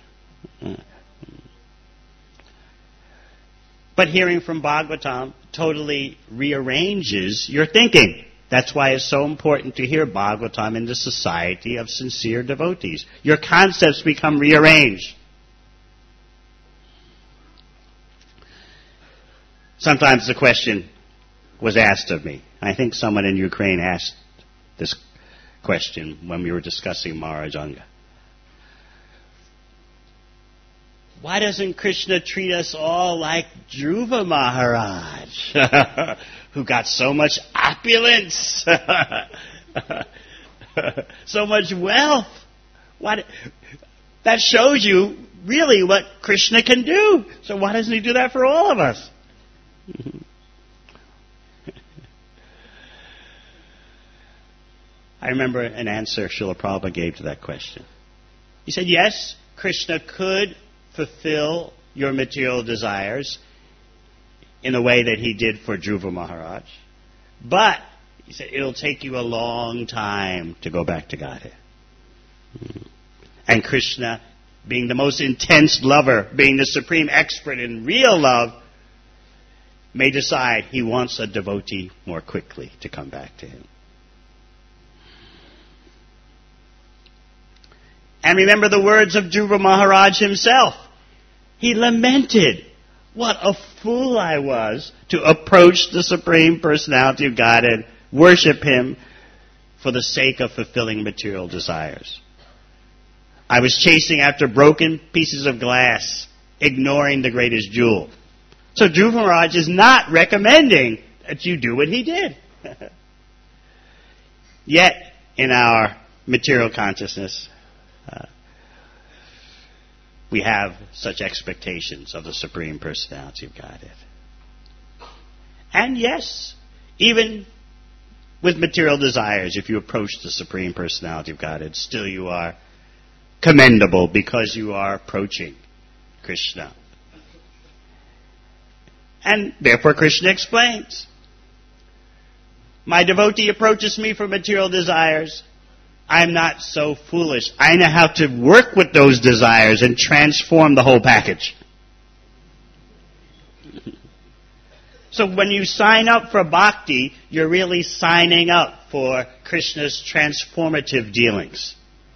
But hearing from Bhagavatam totally rearranges your thinking. That's why it's so important to hear Bhagavatam in the society of sincere devotees. Your concepts become rearranged. Sometimes the question was asked of me. I think someone in Ukraine asked this question when we were discussing Mahajanga. Why doesn't Krishna treat us all like Dhruva Maharaj, who got so much opulence, so much wealth? Why, that shows you really what Krishna can do. So why doesn't he do that for all of us? I remember an answer Srila Prabhupada gave to that question. He said, yes, Krishna could fulfill your material desires in a way that he did for Dhruva Maharaj. But, he said, it'll take you a long time to go back to Godhead. And Krishna, being the most intense lover, being the supreme expert in real love, may decide he wants a devotee more quickly to come back to him. And remember the words of Dhruva Maharaj himself. He lamented, what a fool I was to approach the Supreme Personality of Godhead, worship him for the sake of fulfilling material desires. I was chasing after broken pieces of glass, ignoring the greatest jewel. So Dhruva Maharaj is not recommending that you do what he did. Yet, in our material consciousness, uh, we have such expectations of the Supreme Personality of Godhead. And yes, even with material desires, if you approach the Supreme Personality of Godhead, still you are commendable because you are approaching Krishna. And therefore Krishna explains, my devotee approaches me for material desires. I'm not so foolish. I know how to work with those desires and transform the whole package. So when you sign up for bhakti, you're really signing up for Krishna's transformative dealings.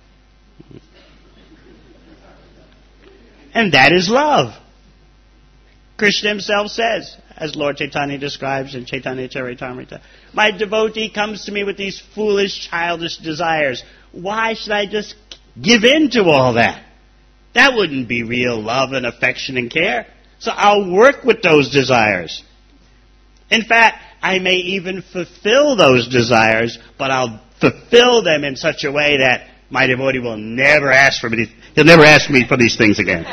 And that is love. Krishna himself says, as Lord Chaitanya describes in Chaitanya Charitamrita, my devotee comes to me with these foolish, childish desires. Why should I just give in to all that? That wouldn't be real love and affection and care. So I'll work with those desires. In fact, I may even fulfill those desires, but I'll fulfill them in such a way that my devotee will never ask for me. He'll never ask me for these things again.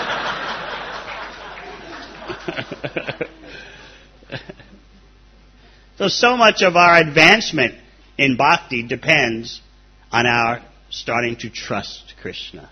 So, so much of our advancement in bhakti depends on our starting to trust Krishna.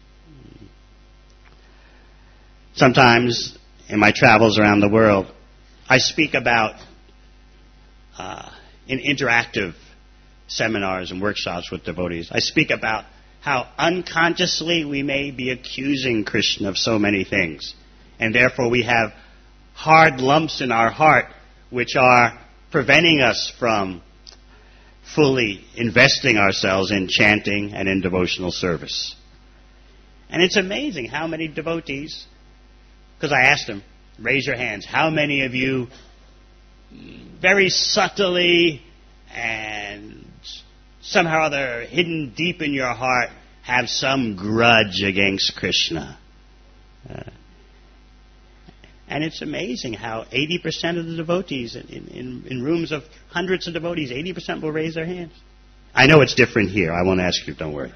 Sometimes, in my travels around the world, I speak about, uh, in interactive seminars and workshops with devotees, I speak about how unconsciously we may be accusing Krishna of so many things. And therefore we have hard lumps in our heart which are preventing us from fully investing ourselves in chanting and in devotional service. And it's amazing how many devotees, because I asked them, raise your hands, how many of you very subtly and somehow or other hidden deep in your heart have some grudge against Krishna? Uh, And it's amazing how eighty percent of the devotees, in, in, in rooms of hundreds of devotees, eighty percent will raise their hands. I know it's different here. I won't ask you, don't worry.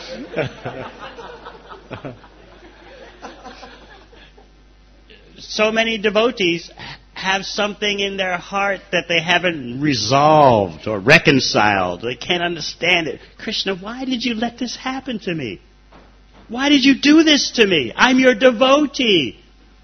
So many devotees have something in their heart that they haven't resolved or reconciled. They can't understand it. Krishna, why did you let this happen to me? Why did you do this to me? I'm your devotee.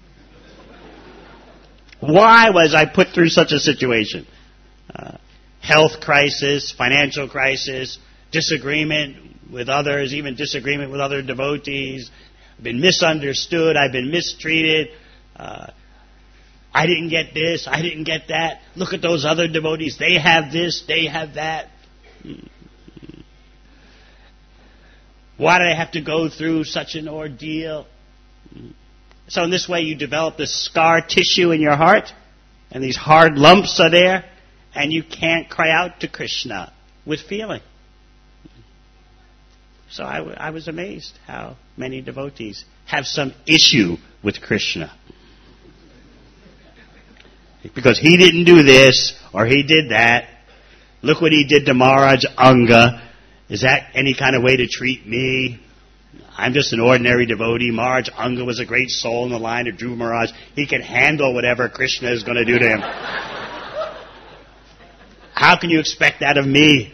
Why was I put through such a situation? Uh, health crisis, financial crisis, disagreement with others, even disagreement with other devotees. I've been misunderstood. I've been mistreated. Uh, I didn't get this. I didn't get that. Look at those other devotees. They have this. They have that. Why did I have to go through such an ordeal? So in this way you develop this scar tissue in your heart, and these hard lumps are there, and you can't cry out to Krishna with feeling. So I, w- I was amazed how many devotees have some issue with Krishna. Because he didn't do this, or he did that. Look what he did to Maharaj Anga. Is that any kind of way to treat me? I'm just an ordinary devotee. Maharaj Anga was a great soul in the line of Dhruva Maharaj. He can handle whatever Krishna is going to do to him. How can you expect that of me?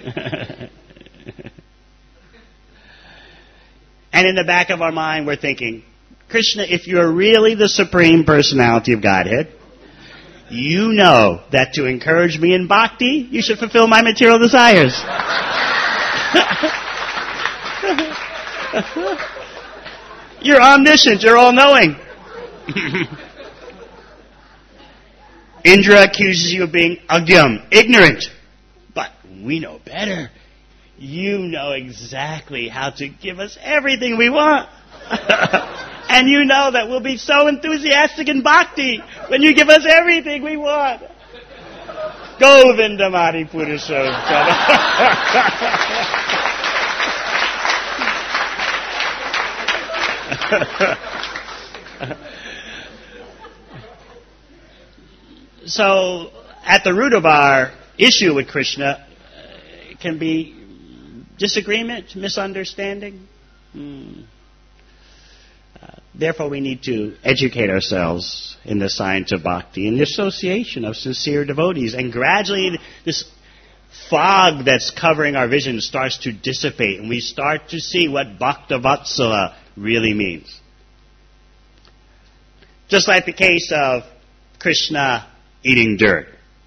And in the back of our mind, we're thinking, Krishna, if you're really the Supreme Personality of Godhead, you know that to encourage me in bhakti, you should fulfill my material desires. You're omniscient. You're all-knowing. Indra accuses you of being agyam, ignorant. But we know better. You know exactly how to give us everything we want. And you know that we'll be so enthusiastic in bhakti when you give us everything we want. Govindamari Purushottam. So, at the root of our issue with Krishna uh, can be disagreement, misunderstanding. Hmm. Uh, therefore, we need to educate ourselves in the science of bhakti, in the association of sincere devotees. And gradually, this fog that's covering our vision starts to dissipate, and we start to see what Bhaktavatsala really means. Just like the case of Krishna eating dirt.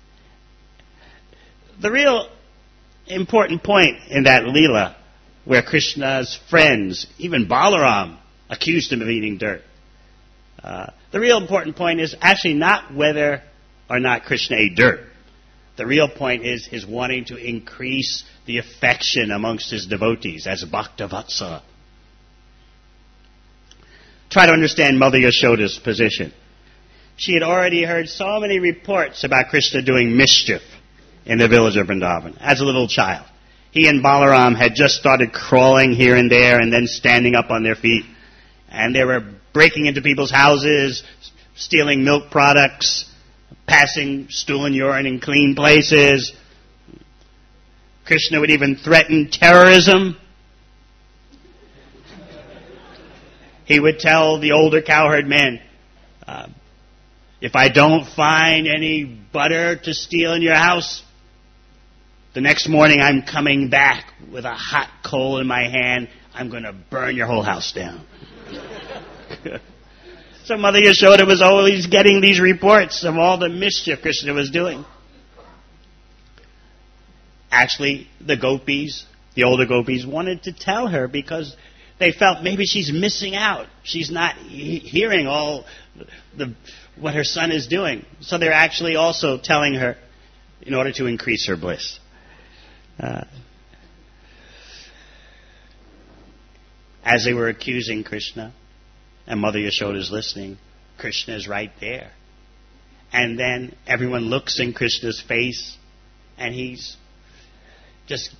The real important point in that Leela, where Krishna's friends, even Balaram, accused him of eating dirt. Uh, the real important point is actually not whether or not Krishna ate dirt. The real point is his wanting to increase the affection amongst his devotees as Bhaktavatsala. Try to understand Mother Yashoda's position. She had already heard so many reports about Krishna doing mischief in the village of Vrindavan as a little child. He and Balaram had just started crawling here and there and then standing up on their feet. And they were breaking into people's houses, stealing milk products, passing stool and urine in clean places. Krishna would even threaten terrorism. He would tell the older cowherd men, uh, if I don't find any butter to steal in your house, the next morning I'm coming back with a hot coal in my hand. I'm going to burn your whole house down. So Mother Yashoda was always getting these reports of all the mischief Krishna was doing. Actually, the gopis, the older gopis, wanted to tell her because they felt maybe she's missing out. She's not he- hearing all the what her son is doing. So they're actually also telling her in order to increase her bliss. Uh, as they were accusing Krishna, and Mother Yashoda is listening, Krishna is right there. And then everyone looks in Krishna's face, and he's just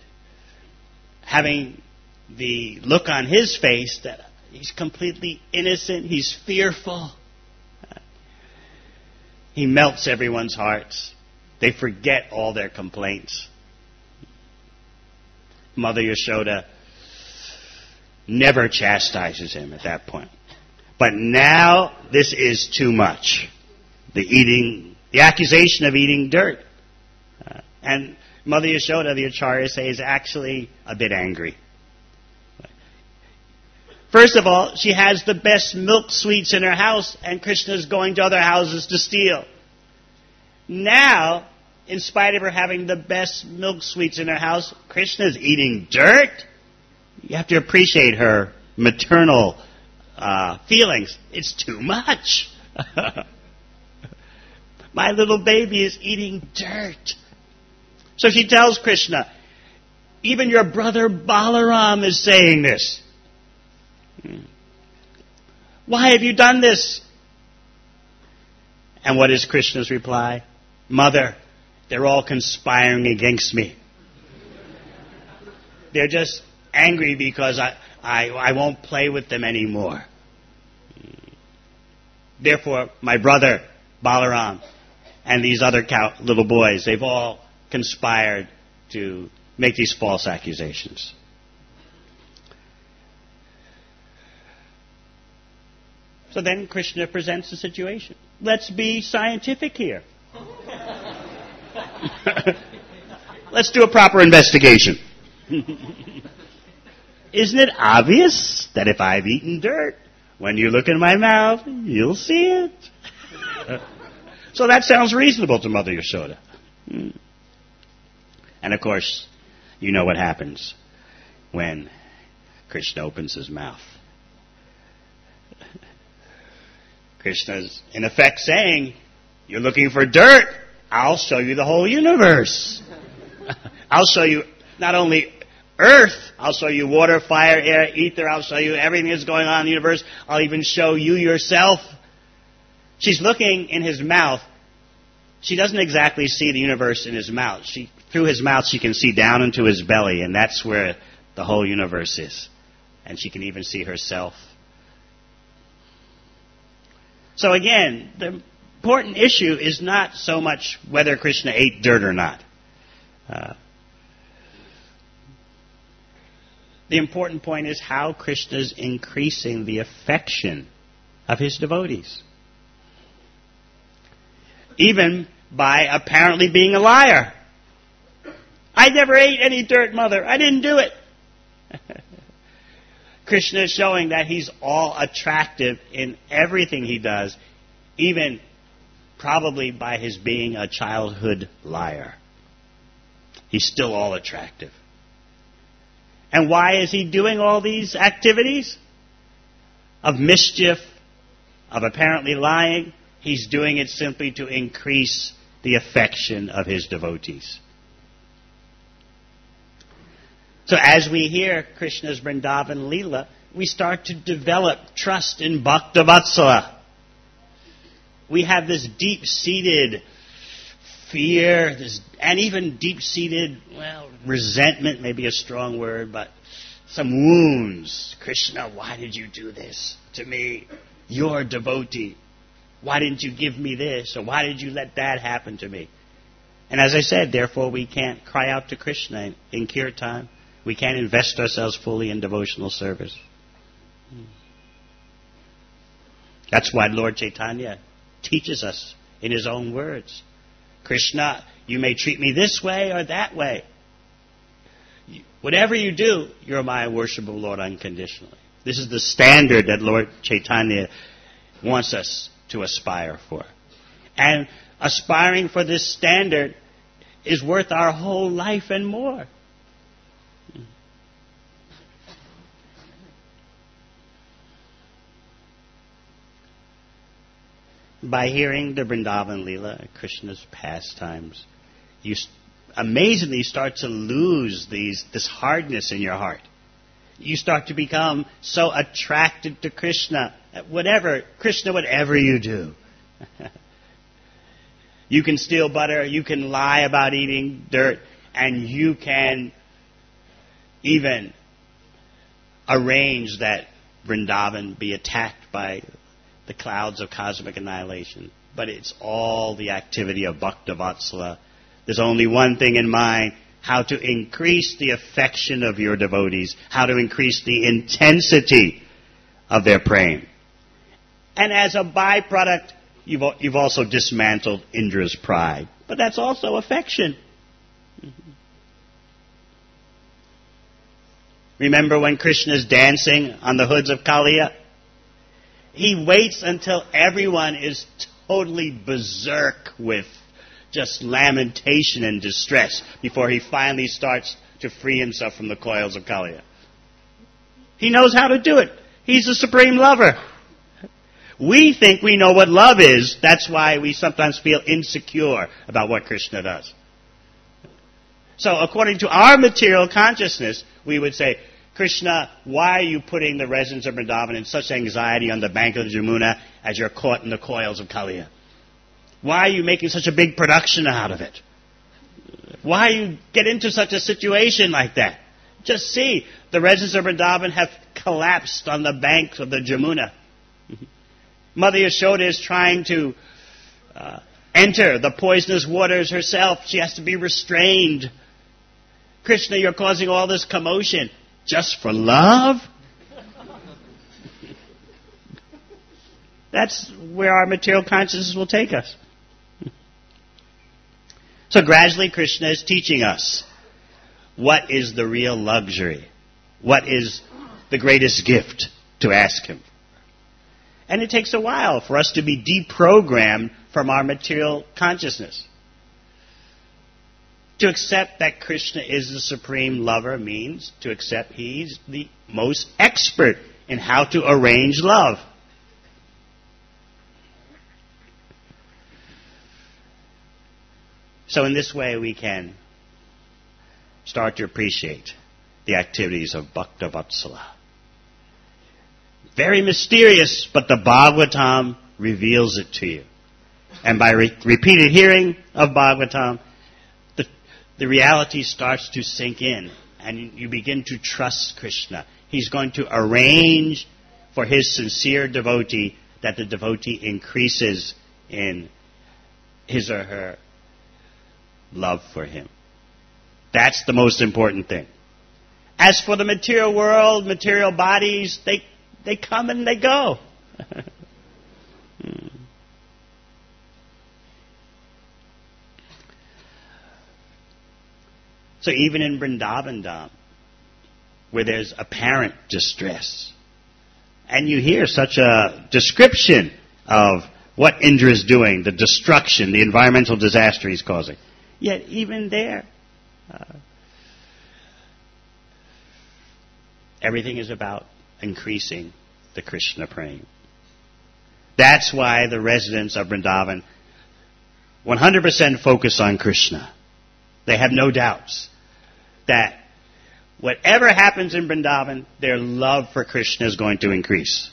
having the look on his face that he's completely innocent, he's fearful. He melts everyone's hearts. They forget all their complaints. Mother Yashoda never chastises him at that point. But now this is too much. The eating, the accusation of eating dirt. Uh, and Mother Yashoda, the Acharya say, is actually a bit angry. First of all, she has the best milk sweets in her house, and Krishna is going to other houses to steal. Now, in spite of her having the best milk sweets in her house, Krishna is eating dirt? You have to appreciate her maternal uh, feelings. It's too much. My little baby is eating dirt. So she tells Krishna, even your brother Balaram is saying this. Why have you done this? And what is Krishna's reply? Mother, they're all conspiring against me. They're just angry because I, I, I won't play with them anymore. Therefore, my brother Balaram and these other cow, little boys, they've all conspired to make these false accusations. So then Krishna presents the situation. Let's be scientific here. Let's do a proper investigation. Isn't it obvious that if I've eaten dirt, when you look in my mouth, you'll see it? So that sounds reasonable to Mother Yashoda. And of course, you know what happens when Krishna opens his mouth. Krishna's in effect saying, you're looking for dirt, I'll show you the whole universe. I'll show you not only earth, I'll show you water, fire, air, ether, I'll show you everything that's going on in the universe. I'll even show you yourself. She's looking in his mouth. She doesn't exactly see the universe in his mouth. She, through his mouth she can see down into his belly, and that's where the whole universe is. And she can even see herself. So again, the important issue is not so much whether Krishna ate dirt or not. Uh, the important point is how Krishna is increasing the affection of his devotees. Even by apparently being a liar. I never ate any dirt, Mother. I didn't do it. Krishna is showing that he's all attractive in everything he does, even probably by his being a childhood liar. He's still all attractive. And why is he doing all these activities of mischief, of apparently lying? He's doing it simply to increase the affection of his devotees. So as we hear Krishna's Vrindavan Leela, we start to develop trust in Bhaktavatsala. We have this deep-seated fear, this, and even deep-seated, well, resentment may be a strong word, but some wounds. Krishna, why did you do this to me? You're a devotee. Why didn't you give me this? Or why did you let that happen to me? And as I said, therefore we can't cry out to Krishna in, in kirtan. We can't invest ourselves fully in devotional service. That's why Lord Chaitanya teaches us in his own words. Krishna, you may treat me this way or that way. Whatever you do, you're my worshipable Lord unconditionally. This is the standard that Lord Chaitanya wants us to aspire for. And aspiring for this standard is worth our whole life and more. By hearing the Vrindavan Leela, Krishna's pastimes, you amazingly start to lose these this hardness in your heart. You start to become so attracted to Krishna. Whatever, Krishna, whatever you do. You can steal butter, you can lie about eating dirt, and you can even arrange that Vrindavan be attacked by the clouds of cosmic annihilation. But it's all the activity of Bhaktavatsala. There's only one thing in mind. how to increase the affection of your devotees, how to increase the intensity of their praying. And as a byproduct, you've, you've also dismantled Indra's pride. But that's also affection. Remember when Krishna is dancing on the hoods of Kaliya? He waits until everyone is totally berserk with just lamentation and distress before he finally starts to free himself from the coils of Kaliya. He knows how to do it. He's the supreme lover. We think we know what love is. That's why we sometimes feel insecure about what Krishna does. So according to our material consciousness, we would say, Krishna, why are you putting the residents of Vrindavan in such anxiety on the bank of the Jamuna as you're caught in the coils of Kaliya? Why are you making such a big production out of it? Why you get into such a situation like that? Just see, the residents of Vrindavan have collapsed on the banks of the Jamuna. Mother Yashoda is trying to uh, enter the poisonous waters herself. She has to be restrained. Krishna, you're causing all this commotion just for love? That's where our material consciousness will take us. So gradually Krishna is teaching us what is the real luxury, what is the greatest gift to ask him. And it takes a while for us to be deprogrammed from our material consciousness. To accept that Krishna is the supreme lover means to accept he's the most expert in how to arrange love. So in this way we can start to appreciate the activities of Bhaktavatsala. Very mysterious, but the Bhagavatam reveals it to you. And by re- repeated hearing of Bhagavatam, the, the reality starts to sink in, and you begin to trust Krishna. He's going to arrange for his sincere devotee that the devotee increases in his or her love for him. That's the most important thing. As for the material world, material bodies, they They come and they go. hmm. So even in Vrindavan Dham, where there's apparent distress, and you hear such a description of what Indra is doing, the destruction, the environmental disaster he's causing, yet even there, uh, everything is about increasing the Krishna praying. That's why the residents of Vrindavan one hundred percent focus on Krishna. They have no doubts that whatever happens in Vrindavan, their love for Krishna is going to increase.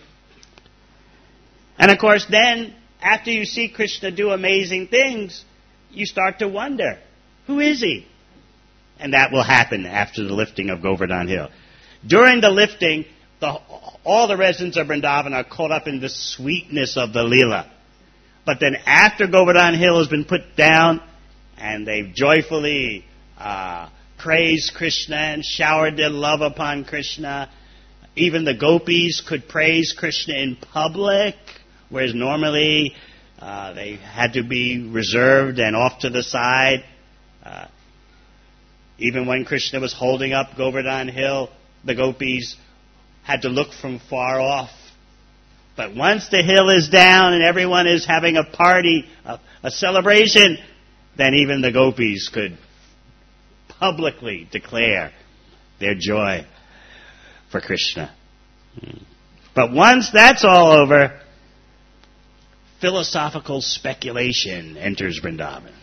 And of course then, after you see Krishna do amazing things, you start to wonder, who is he? And that will happen after the lifting of Govardhan Hill. During the lifting, the, all the residents of Vrindavan are caught up in the sweetness of the Leela. But then after Govardhan Hill has been put down, and they've joyfully uh, praised Krishna and showered their love upon Krishna, even the gopis could praise Krishna in public, whereas normally uh, they had to be reserved and off to the side. Uh, even when Krishna was holding up Govardhan Hill, the gopis had to look from far off. But once the hill is down and everyone is having a party, a, a celebration, then even the gopis could publicly declare their joy for Krishna. But once that's all over, philosophical speculation enters Vrindavan.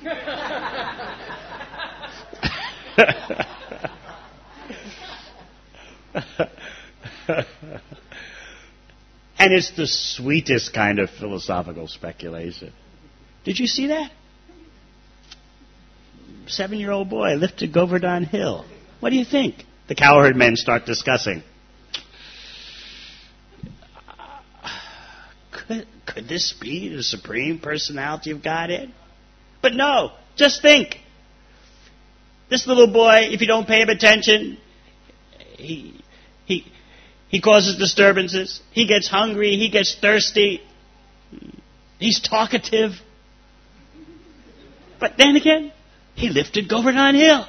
And it's the sweetest kind of philosophical speculation. Did you see that? Seven-year-old boy lifted Govardhan Hill. What do you think? The cowherd men start discussing. Could, could this be the Supreme Personality of Godhead? But no, just think. This little boy, if you don't pay him attention, he, he, he causes disturbances. He gets hungry. He gets thirsty. He's talkative. But then again, he lifted Govardhan Hill.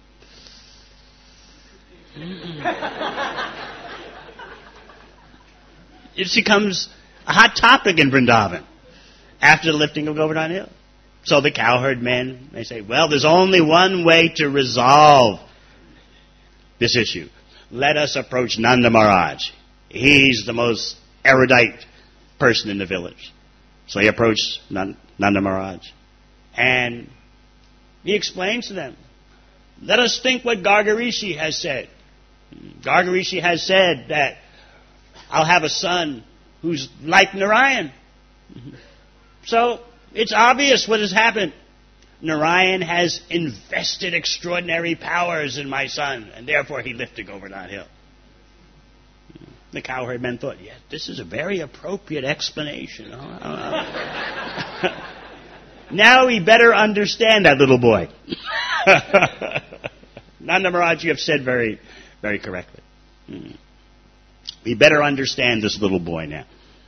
It becomes a hot topic in Vrindavan after the lifting of Govardhan Hill. So the cowherd men, they say, well, there's only one way to resolve this issue. Let us approach Nanda Maharaj. He's the most erudite person in the village. So they approach Nanda Maharaj. And he explains to them, let us think what Gargarishi has said. Gargarishi has said that I'll have a son who's like Narayan. So it's obvious what has happened. Narayan has invested extraordinary powers in my son, and therefore he lifted Govardhan Hill. The cowherd men thought, yes, this is a very appropriate explanation. Now we better understand that little boy. Nanda Maharaj, you have said very, very correctly. We better understand this little boy now.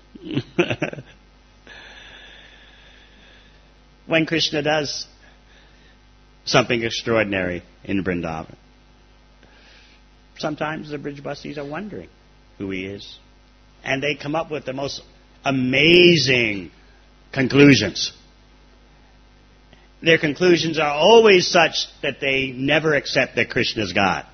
When Krishna does something extraordinary in Vrindavan, sometimes the Brijbasis are wondering who he is. And they come up with the most amazing conclusions. Their conclusions are always such that they never accept that Krishna is God.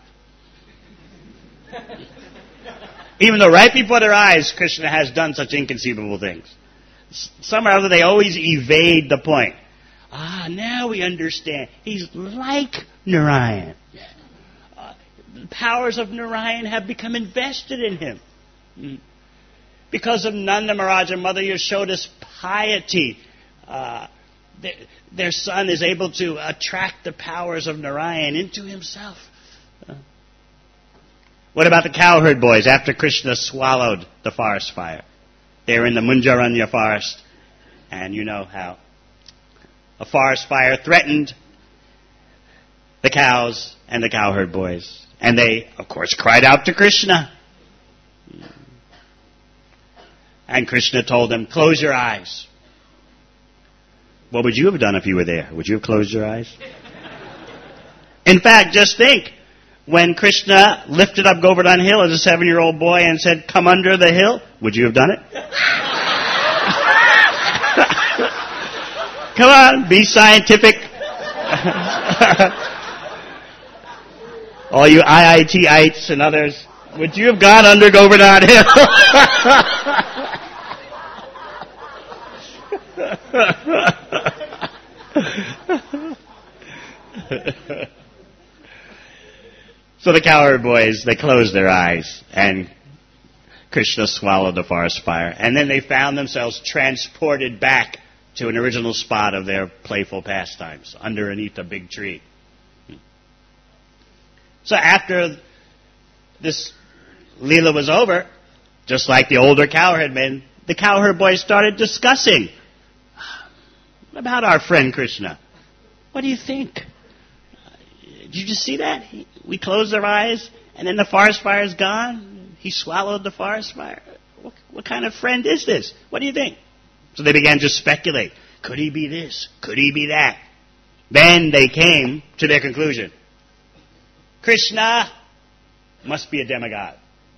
Even though right before their eyes, Krishna has done such inconceivable things. Somehow or other, they always evade the point. Ah, now we understand. He's like Narayan. Uh, the powers of Narayan have become invested in him. Mm. Because of Nanda Maharaj and Mother Yashoda's piety, uh, their, their son is able to attract the powers of Narayan into himself. Uh, what about the cowherd boys after Krishna swallowed the forest fire? They're in the Munjaranya forest, and you know how a forest fire threatened the cows and the cowherd boys. And they, of course, cried out to Krishna. And Krishna told them, close your eyes. What would you have done if you were there? Would you have closed your eyes? In fact, just think. When Krishna lifted up Govardhan Hill as a seven-year-old boy and said, come under the hill, would you have done it? Come on, be scientific. All you I I T-ites and others, would you have gone under Govardhan Hill? So the cowherd boys, they closed their eyes, and Krishna swallowed the forest fire. And then they found themselves transported back to an original spot of their playful pastimes, underneath a big tree. So after this Leela was over, just like the older cowherd men, the cowherd boys started discussing about our friend Krishna. What do you think? Did you just see that? He, we closed our eyes, and then the forest fire is gone. He swallowed the forest fire. What, what kind of friend is this? What do you think? So they began to speculate. Could he be this? Could he be that? Then they came to their conclusion. Krishna must be a demigod.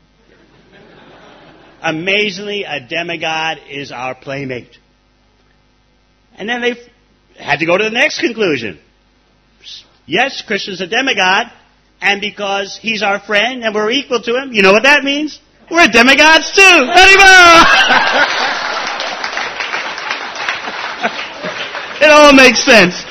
Amazingly, a demigod is our playmate. And then they had to go to the next conclusion. Yes, Krishna's a demigod, and because he's our friend and we're equal to him, you know what that means? We're demigods too! Haribol! It all makes sense.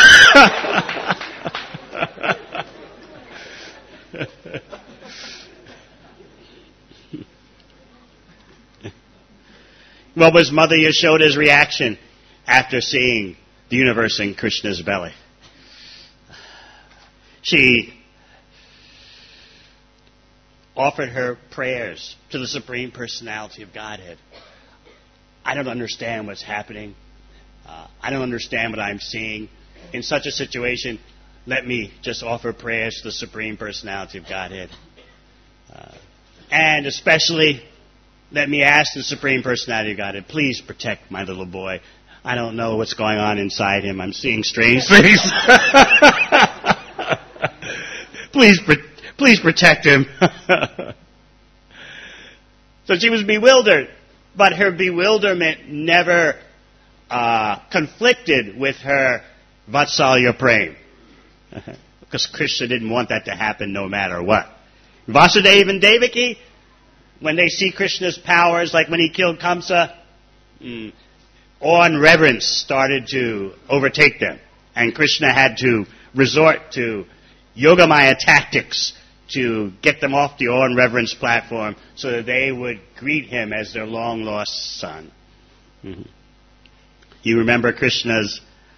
What was Mother Yashoda's reaction after seeing the universe in Krishna's belly? She offered her prayers to the Supreme Personality of Godhead. I don't understand what's happening. Uh, I don't understand what I'm seeing. In such a situation, let me just offer prayers to the Supreme Personality of Godhead. Uh, and especially, let me ask the Supreme Personality of Godhead, please protect my little boy. I don't know what's going on inside him. I'm seeing strange things. please, please protect him. So she was bewildered, but her bewilderment never uh, conflicted with her Vatsalya prema. Because Krishna didn't want that to happen no matter what. Vasudeva and Devaki, when they see Krishna's powers, like when he killed Kamsa, mm, awe and reverence started to overtake them. And Krishna had to resort to Yogamaya tactics to get them off the awe and reverence platform so that they would greet him as their long-lost son. Mm-hmm. You remember Krishna's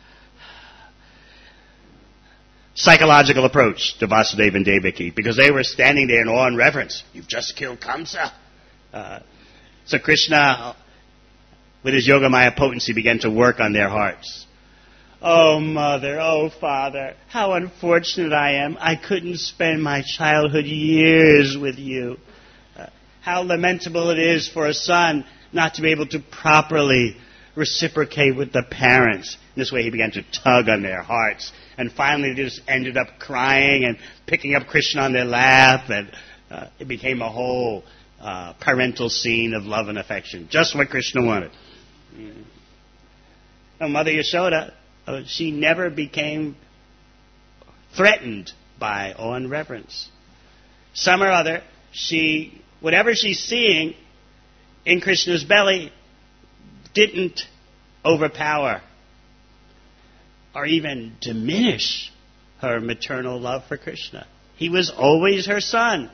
psychological approach to Vasudeva and Devaki, because they were standing there in awe and reverence. You've just killed Kamsa. Uh, so Krishna, with his Yogamaya potency, began to work on their hearts. Oh, Mother, oh, Father, how unfortunate I am. I couldn't spend my childhood years with you. Uh, how lamentable it is for a son not to be able to properly reciprocate with the parents. In this way, he began to tug on their hearts. And finally, they just ended up crying and picking up Krishna on their lap. And uh, it became a whole uh, parental scene of love and affection. Just what Krishna wanted. Mm. Now, Mother Yashoda, uh, she never became threatened by awe and reverence. Some or other, she, whatever she's seeing in Krishna's belly didn't overpower or even diminish her maternal love for Krishna. He was always her son.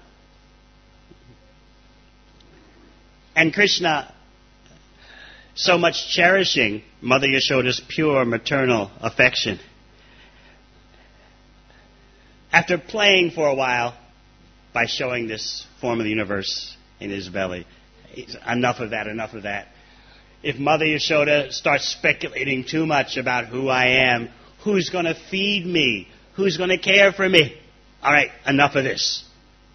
And Krishna, so much cherishing Mother Yashoda's pure maternal affection, after playing for a while by showing this form of the universe in his belly, enough of that, enough of that. If Mother Yashoda starts speculating too much about who I am, who's going to feed me? Who's going to care for me? All right, enough of this.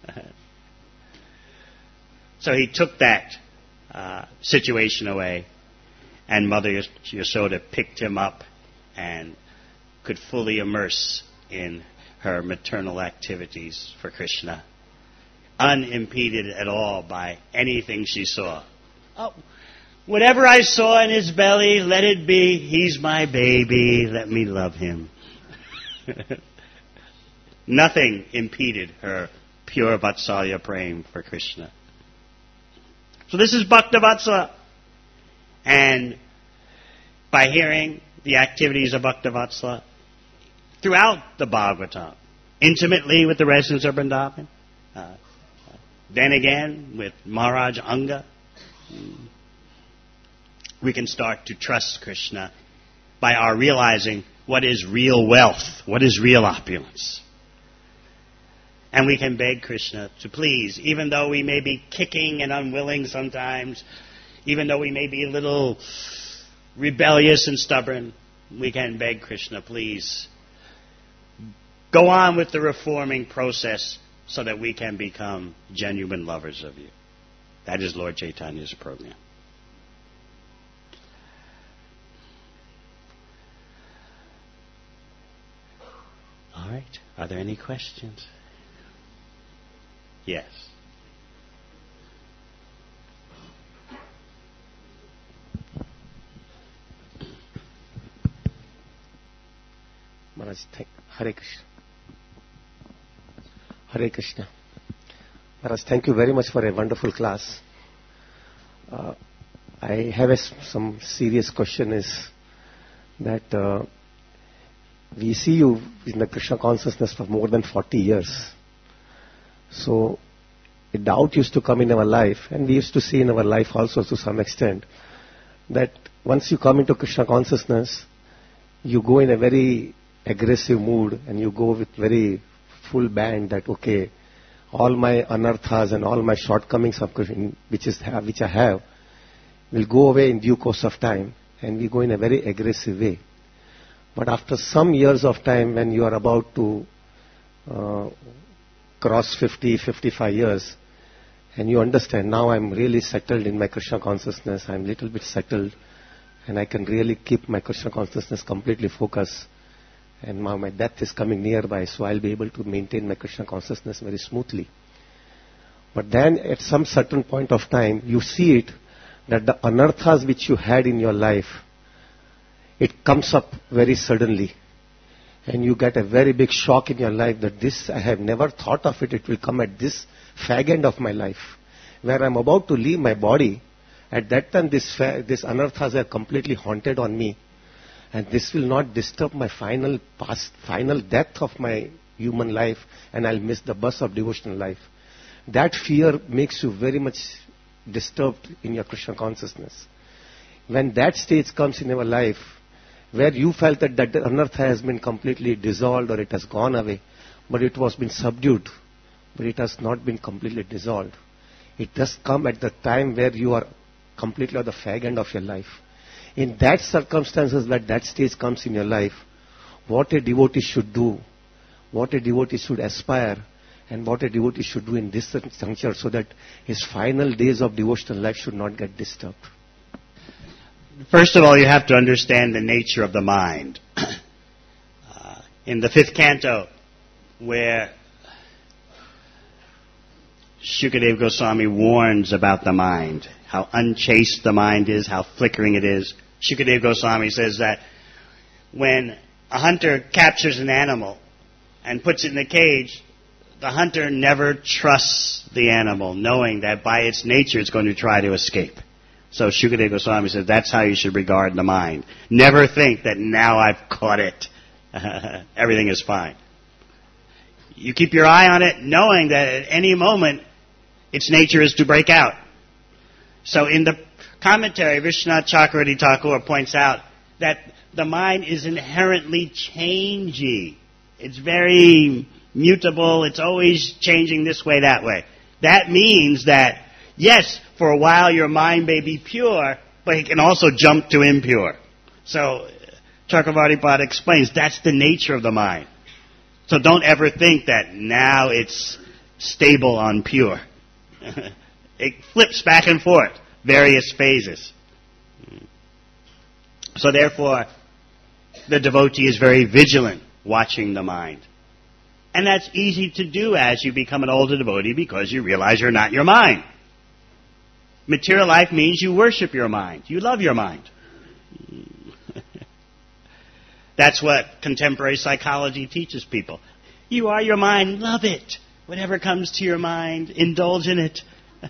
So he took that uh, situation away, and Mother Yashoda picked him up and could fully immerse in her maternal activities for Krishna, unimpeded at all by anything she saw. Oh, whatever I saw in his belly, let it be. He's my baby. Let me love him. Nothing impeded her pure Vatsalya prema for Krishna. So this is Bhakta Vatsala. And by hearing the activities of Bhakta Vatsala throughout the Bhagavatam, intimately with the residents of Vrindavan, uh, then again with Maharaj Anga, we can start to trust Krishna by our realizing what is real wealth, what is real opulence. And we can beg Krishna to please, even though we may be kicking and unwilling sometimes, even though we may be a little rebellious and stubborn, we can beg Krishna, please, go on with the reforming process so that we can become genuine lovers of you. That is Lord Chaitanya's program. All right. Are there any questions? Yes. Maharaj, thank, Hare Krishna. Hare Krishna. Maharaj, thank you very much for a wonderful class. Uh, I have a, some serious question is that uh, we see you in the Krishna consciousness for more than forty years. So a doubt used to come in our life, and we used to see in our life also to some extent, that once you come into Krishna consciousness, you go in a very aggressive mood and you go with very full band that, okay, all my anarthas and all my shortcomings of Krishna, which, is, which I have, will go away in due course of time, and we go in a very aggressive way. But after some years of time, when you are about to uh, cross fifty, fifty-five years, and you understand, now I'm really settled in my Krishna consciousness, I'm a little bit settled, and I can really keep my Krishna consciousness completely focused, and now my death is coming nearby, so I'll be able to maintain my Krishna consciousness very smoothly. But then at some certain point of time, you see it, that the anarthas which you had in your life, it comes up very suddenly. And you get a very big shock in your life that this, I have never thought of it, it will come at this fag end of my life. Where I'm about to leave my body, at that time this, fa- this anarthas are completely haunted on me. And this will not disturb my final past, final death of my human life, and I'll miss the bus of devotional life. That fear makes you very much disturbed in your Krishna consciousness. When that stage comes in your life, where you felt that that anartha has been completely dissolved or it has gone away, but it was been subdued, but it has not been completely dissolved. It does come at the time where you are completely at the fag end of your life. In that circumstances, when that stage comes in your life, what a devotee should do, what a devotee should aspire, and what a devotee should do in this juncture so that his final days of devotional life should not get disturbed. First of all, you have to understand the nature of the mind. uh, in the fifth canto, where Shukadeva Goswami warns about the mind, how unchaste the mind is, how flickering it is, Shukadeva Goswami says that when a hunter captures an animal and puts it in a cage, the hunter never trusts the animal, knowing that by its nature it's going to try to escape. So Shukadeva Goswami says that's how you should regard the mind. Never think that now I've caught it, everything is fine. You keep your eye on it, knowing that at any moment its nature is to break out. So in the commentary, Vishwanath Chakravarti Thakur points out that the mind is inherently changey. It's very mutable. It's always changing this way, that way. That means that, yes, for a while your mind may be pure, but it can also jump to impure. So Chakravarti Bhatta explains that's the nature of the mind. So don't ever think that now it's stable on pure. It flips back and forth, various phases. So therefore, the devotee is very vigilant, watching the mind. And that's easy to do as you become an older devotee because you realize you're not your mind. Material life means you worship your mind. You love your mind. That's what contemporary psychology teaches people. You are your mind. Love it. Whatever comes to your mind, indulge in it.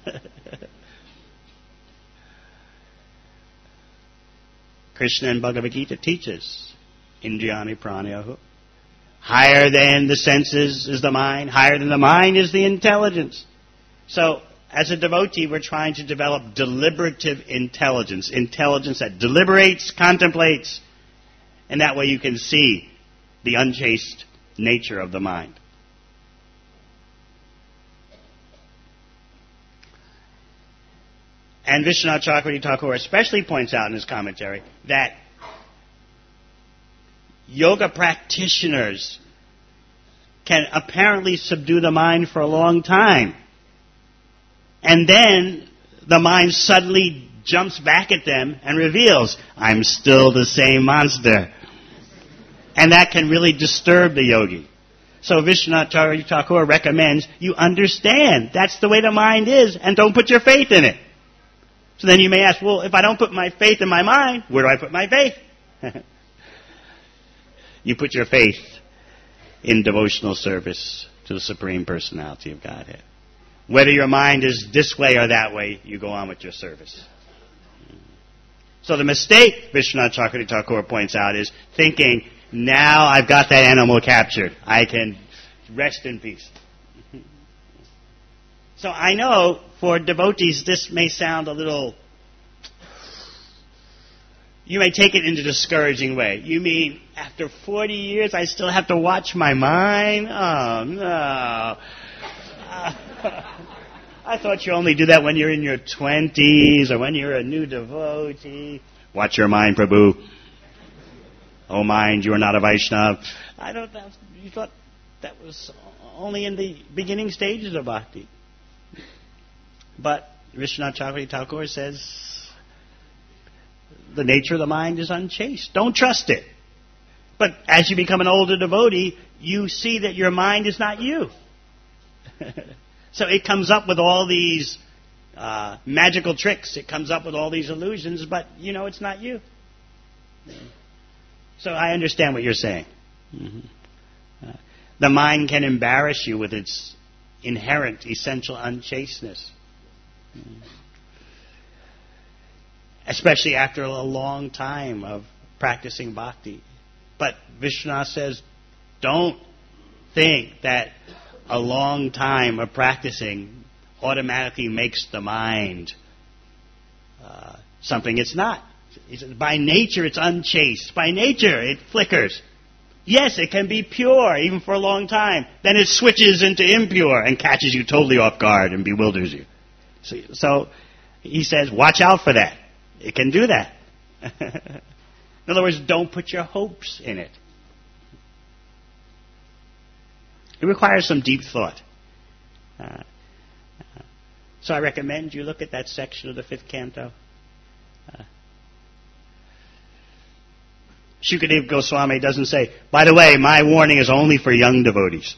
Krishna in Bhagavad Gita teaches, Indriyani Pranayahu. Higher than the senses is the mind. Higher than the mind is the intelligence. So, as a devotee, we're trying to develop deliberative intelligence. Intelligence that deliberates, contemplates, and that way you can see the unchaste nature of the mind. And Vishwanath Chakravarti Thakur especially points out in his commentary that yoga practitioners can apparently subdue the mind for a long time. And then the mind suddenly jumps back at them and reveals, I'm still the same monster. And that can really disturb the yogi. So Vishwanath Chakravarti Thakur recommends you understand that's the way the mind is and don't put your faith in it. So then you may ask, well, if I don't put my faith in my mind, where do I put my faith? You put your faith in devotional service to the Supreme Personality of Godhead. Whether your mind is this way or that way, you go on with your service. So the mistake, Vishwanath Chakravarti Thakur points out, is thinking, now I've got that animal captured. I can rest in peace. So I know for devotees this may sound a little, you may take it in a discouraging way. You mean after forty years I still have to watch my mind? Oh, no. I thought you only do that when you're in your twenties or when you're a new devotee. Watch your mind, Prabhu. oh mind, you are not a Vaishnava. I don't know. You thought that was only in the beginning stages of bhakti. But Vishwanath Chakravarti Thakur says the nature of the mind is unchaste. Don't trust it. But as you become an older devotee, you see that your mind is not you. So it comes up with all these uh, magical tricks. It comes up with all these illusions, but you know it's not you. So I understand what you're saying. Mm-hmm. Uh, the mind can embarrass you with its inherent, essential unchasteness. Mm-hmm. Especially after a long time of practicing bhakti. But Vishwanath says, don't think that a long time of practicing automatically makes the mind uh, something it's not. It's, by nature, it's unchaste. By nature, it flickers. Yes, it can be pure, even for a long time. Then it switches into impure and catches you totally off guard and bewilders you. So, so he says, watch out for that. It can do that. In other words, don't put your hopes in it. It requires some deep thought. Uh, uh, so I recommend you look at that section of the fifth canto. Uh, Shukadeva Goswami doesn't say, by the way, my warning is only for young devotees.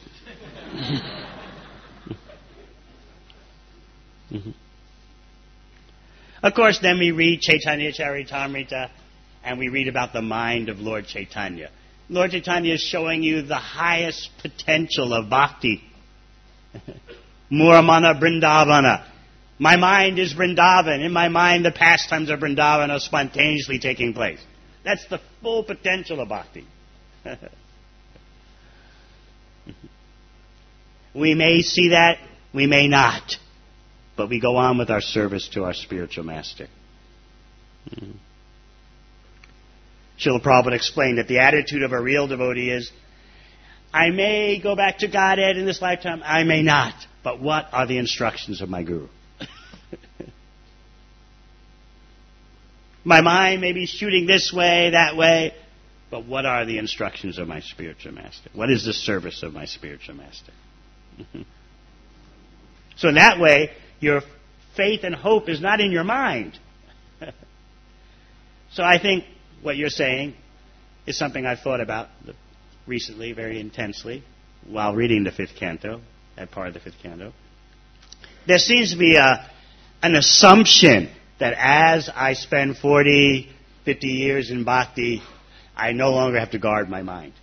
Mm-hmm. Of course, then we read Chaitanya Charitamrita, and we read about the mind of Lord Chaitanya. Lord Chaitanya is showing you the highest potential of bhakti. Muramana Vrindavana. My mind is Vrindavan. In my mind, the pastimes of Vrindavan are spontaneously taking place. That's the full potential of bhakti. We may see that, we may not. But we go on with our service to our spiritual master. Mm-hmm. Srila Prabhupada explained that the attitude of a real devotee is, I may go back to Godhead in this lifetime, I may not. But what are the instructions of my Guru? My mind may be shooting this way, that way, but what are the instructions of my spiritual master? What is the service of my spiritual master? So in that way, your faith and hope is not in your mind. So I think what you're saying is something I've thought about recently very intensely while reading the fifth canto, that part of the fifth canto. There seems to be a, an assumption that as I spend forty, fifty years in bhakti, I no longer have to guard my mind.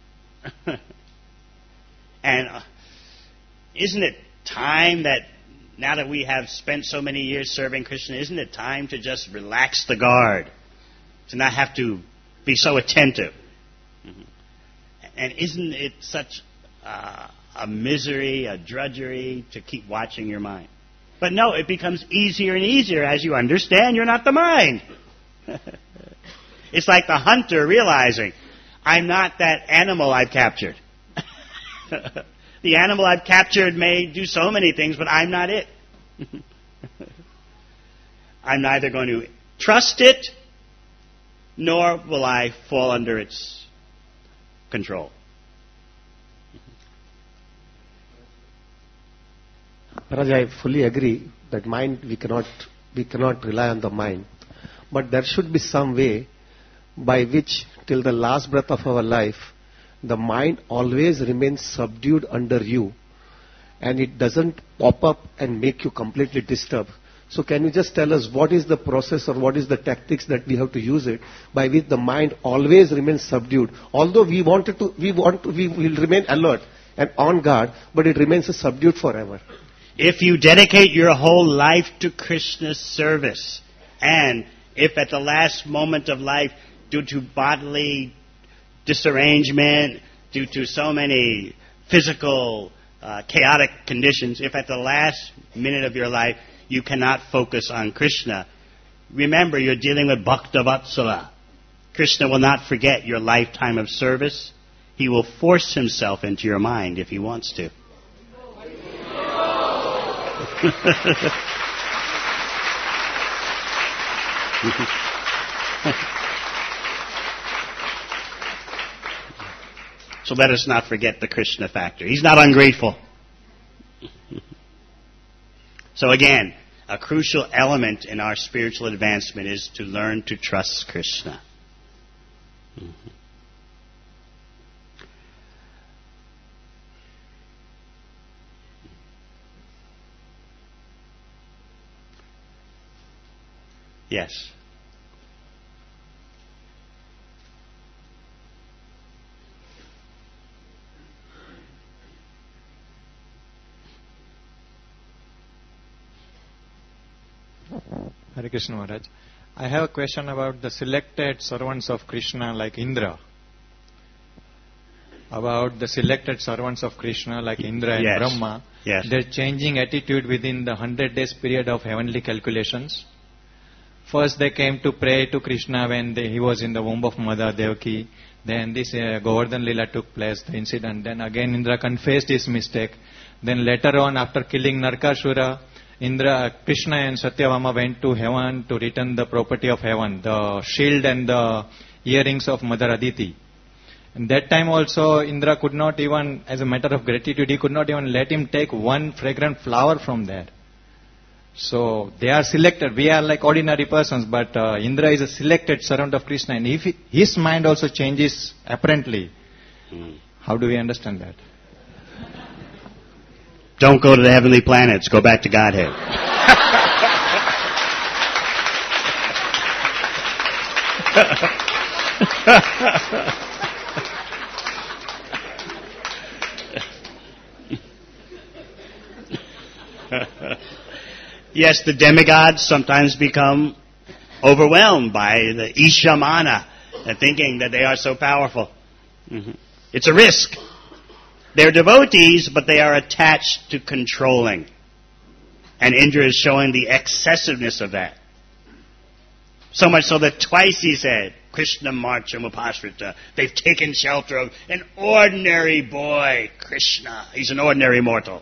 And uh, isn't it time that now that we have spent so many years serving Krishna, isn't it time to just relax the guard? To not have to be so attentive? Mm-hmm. And isn't it such uh, a misery, a drudgery to keep watching your mind? But no, it becomes easier and easier as you understand you're not the mind. It's like the hunter realizing, I'm not that animal I've captured. The animal I've captured may do so many things, but I'm not it. I'm neither going to trust it, nor will I fall under its control. Maharaj, I fully agree that mind, we cannot, we cannot rely on the mind. But there should be some way by which, till the last breath of our life, the mind always remains subdued under you, and it doesn't pop up and make you completely disturbed. So can you just tell us what is the process or what is the tactics that we have to use it by which the mind always remains subdued? Although we wanted to, we want to, we will remain alert and on guard, but it remains subdued forever. If you dedicate your whole life to Krishna's service, and if at the last moment of life, due to bodily disarrangement, due to so many physical, uh, chaotic conditions, if at the last minute of your life you cannot focus on Krishna, remember you're dealing with Bhakta Vatsala. Krishna will not forget your lifetime of service. He will force himself into your mind if he wants to. So let us not forget the Krishna factor. He's not ungrateful. So again, a crucial element in our spiritual advancement is to learn to trust Krishna. Mm-hmm. Yes. Hare Krishna Maharaj. I have a question about the selected servants of Krishna like Indra. About the selected servants of Krishna like Indra and yes. Brahma. Yes. Their changing attitude within the hundred days period of heavenly calculations. First they came to pray to Krishna when they, he was in the womb of Mother Devaki. Then this uh, Govardhan Lila took place, the incident. Then again Indra confessed his mistake. Then later on, after killing Narkasura, Indra, Krishna and Satyabhama went to heaven to return the property of heaven, the shield and the earrings of Mother Aditi. And that time also Indra could not even, as a matter of gratitude, he could not even let him take one fragrant flower from there. So they are selected. We are like ordinary persons, but uh, Indra is a selected servant of Krishna. And if he, his mind also changes apparently, hmm. how do we understand that? Don't go to the heavenly planets. Go back to Godhead. Yes, the demigods sometimes become overwhelmed by the Ishamana, thinking that they are so powerful. Mm-hmm. It's a risk. They're devotees, but they are attached to controlling. And Indra is showing the excessiveness of that. So much so that twice he said, Krishna Marcham Upashrita. They've taken shelter of an ordinary boy, Krishna. He's an ordinary mortal.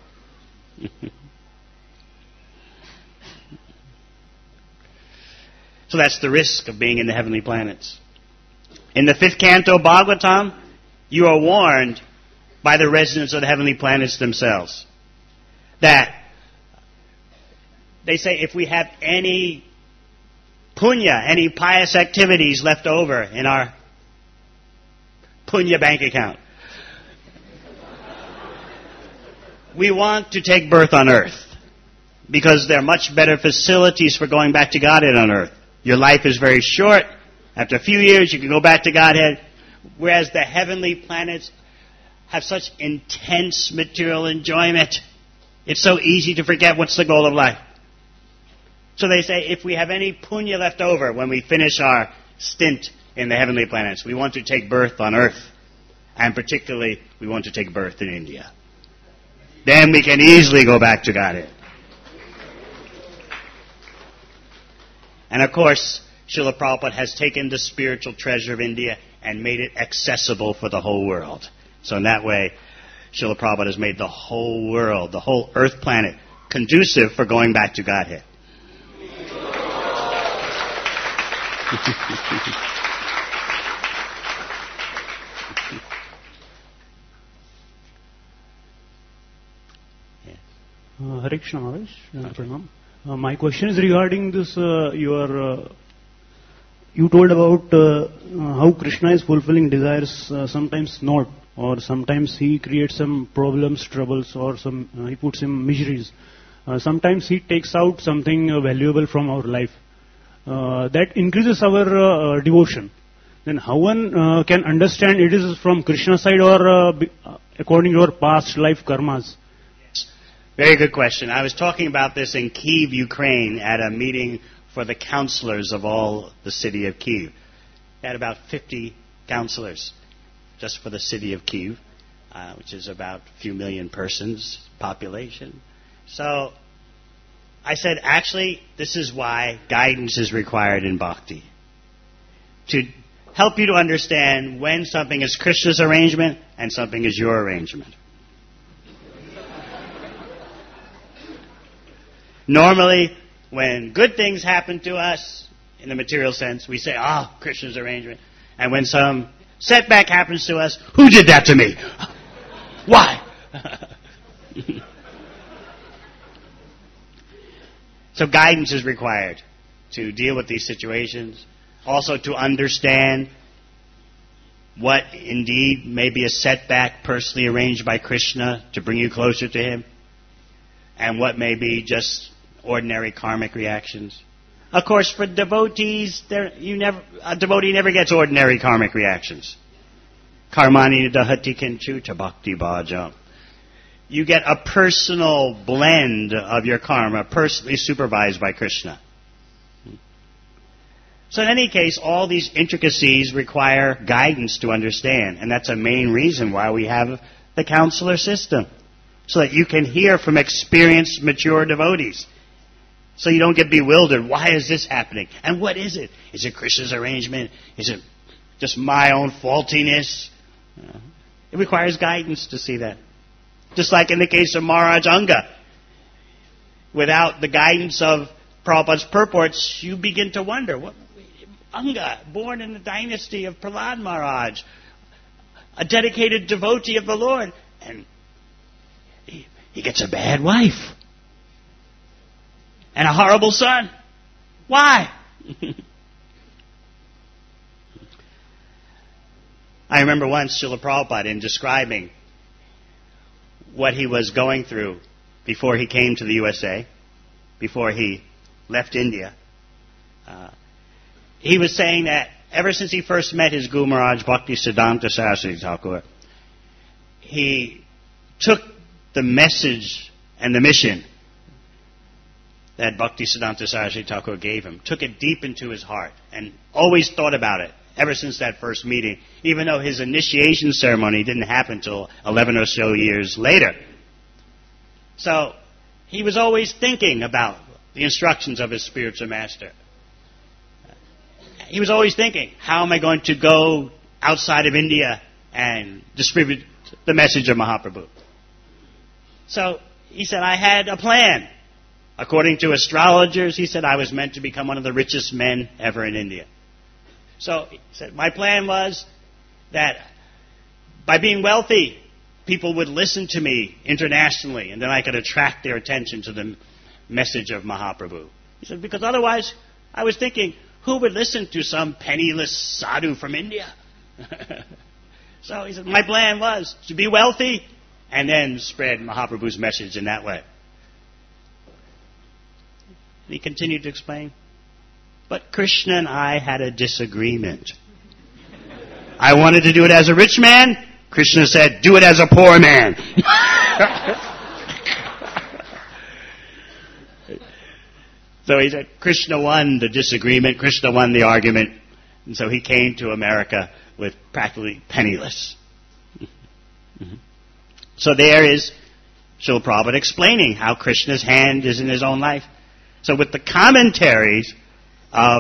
So that's the risk of being in the heavenly planets. In the fifth canto Bhagavatam, you are warned by the residents of the heavenly planets themselves that they say if we have any punya, any pious activities left over in our punya bank account, we want to take birth on earth because there are much better facilities for going back to Godhead on earth. Your life is very short. After a few years, you can go back to Godhead. Whereas the heavenly planets have such intense material enjoyment. It's so easy to forget what's the goal of life. So they say if we have any punya left over when we finish our stint in the heavenly planets, we want to take birth on earth. And particularly, we want to take birth in India. Then we can easily go back to Godhead. And of course, Srila Prabhupada has taken the spiritual treasure of India and made it accessible for the whole world. So in that way, Srila Prabhupada has made the whole world, the whole earth planet, conducive for going back to Godhead. uh, Hare Krishna Maharaj, uh, Pranam. Uh, my question is regarding this, uh, your, uh, you told about uh, uh, how Krishna is fulfilling desires, uh, sometimes not, or sometimes he creates some problems, troubles, or some uh, he puts in miseries. Uh, sometimes he takes out something uh, valuable from our life. Uh, that increases our uh, devotion. Then how one uh, can understand it is from Krishna's side or uh, be, uh, according to our past life karmas? Very good question. I was talking about this in Kyiv, Ukraine, at a meeting for the counselors of all the city of Kyiv. They had about fifty counselors just for the city of Kyiv, uh, which is about a few million persons population. So I said, actually, this is why guidance is required in bhakti. To help you to understand when something is Krishna's arrangement and something is your arrangement. Normally, when good things happen to us, in the material sense, we say, ah, oh, Krishna's arrangement. And when some setback happens to us. Who did that to me? Why? So guidance is required to deal with these situations. Also to understand what indeed may be a setback personally arranged by Krishna to bring you closer to Him, and what may be just ordinary karmic reactions. Of course, for devotees, there, you never, a devotee never gets ordinary karmic reactions. Karmani dahati kinchuta bhakti bhajam. You get a personal blend of your karma, personally supervised by Krishna. So in any case, all these intricacies require guidance to understand, and that's a main reason why we have the counselor system, so that you can hear from experienced, mature devotees. So you don't get bewildered. Why is this happening? And what is it? Is it Krishna's arrangement? Is it just my own faultiness? Uh, it requires guidance to see that. Just like in the case of Maharaj Anga. Without the guidance of Prabhupada's purports, you begin to wonder, what, Anga, born in the dynasty of Prahlad Maharaj, a dedicated devotee of the Lord, and he, he gets a bad wife. And a horrible son. Why? I remember once Srila Prabhupada, in describing what he was going through before he came to the U S A, before he left India, uh, he was saying that ever since he first met his Guru Maharaj, Bhakti Siddhanta Saraswati Thakur, he took the message and the mission that Bhakti Siddhanta Saraswati Thakur gave him, took it deep into his heart, and always thought about it ever since that first meeting, even though his initiation ceremony didn't happen until eleven or so years later. So he was always thinking about the instructions of his spiritual master. He was always thinking, how am I going to go outside of India and distribute the message of Mahaprabhu? So he said, I had a plan. According to astrologers, he said, I was meant to become one of the richest men ever in India. So he said, my plan was that by being wealthy, people would listen to me internationally, and then I could attract their attention to the message of Mahaprabhu. He said, because otherwise, I was thinking, who would listen to some penniless sadhu from India? So he said, my plan was to be wealthy and then spread Mahaprabhu's message in that way. And he continued to explain, but Krishna and I had a disagreement. I wanted to do it as a rich man. Krishna said, do it as a poor man. So he said, Krishna won the disagreement. Krishna won the argument. And so he came to America with practically penniless. So there is Srila Prabhupada explaining how Krishna's hand is in his own life. So with the commentaries of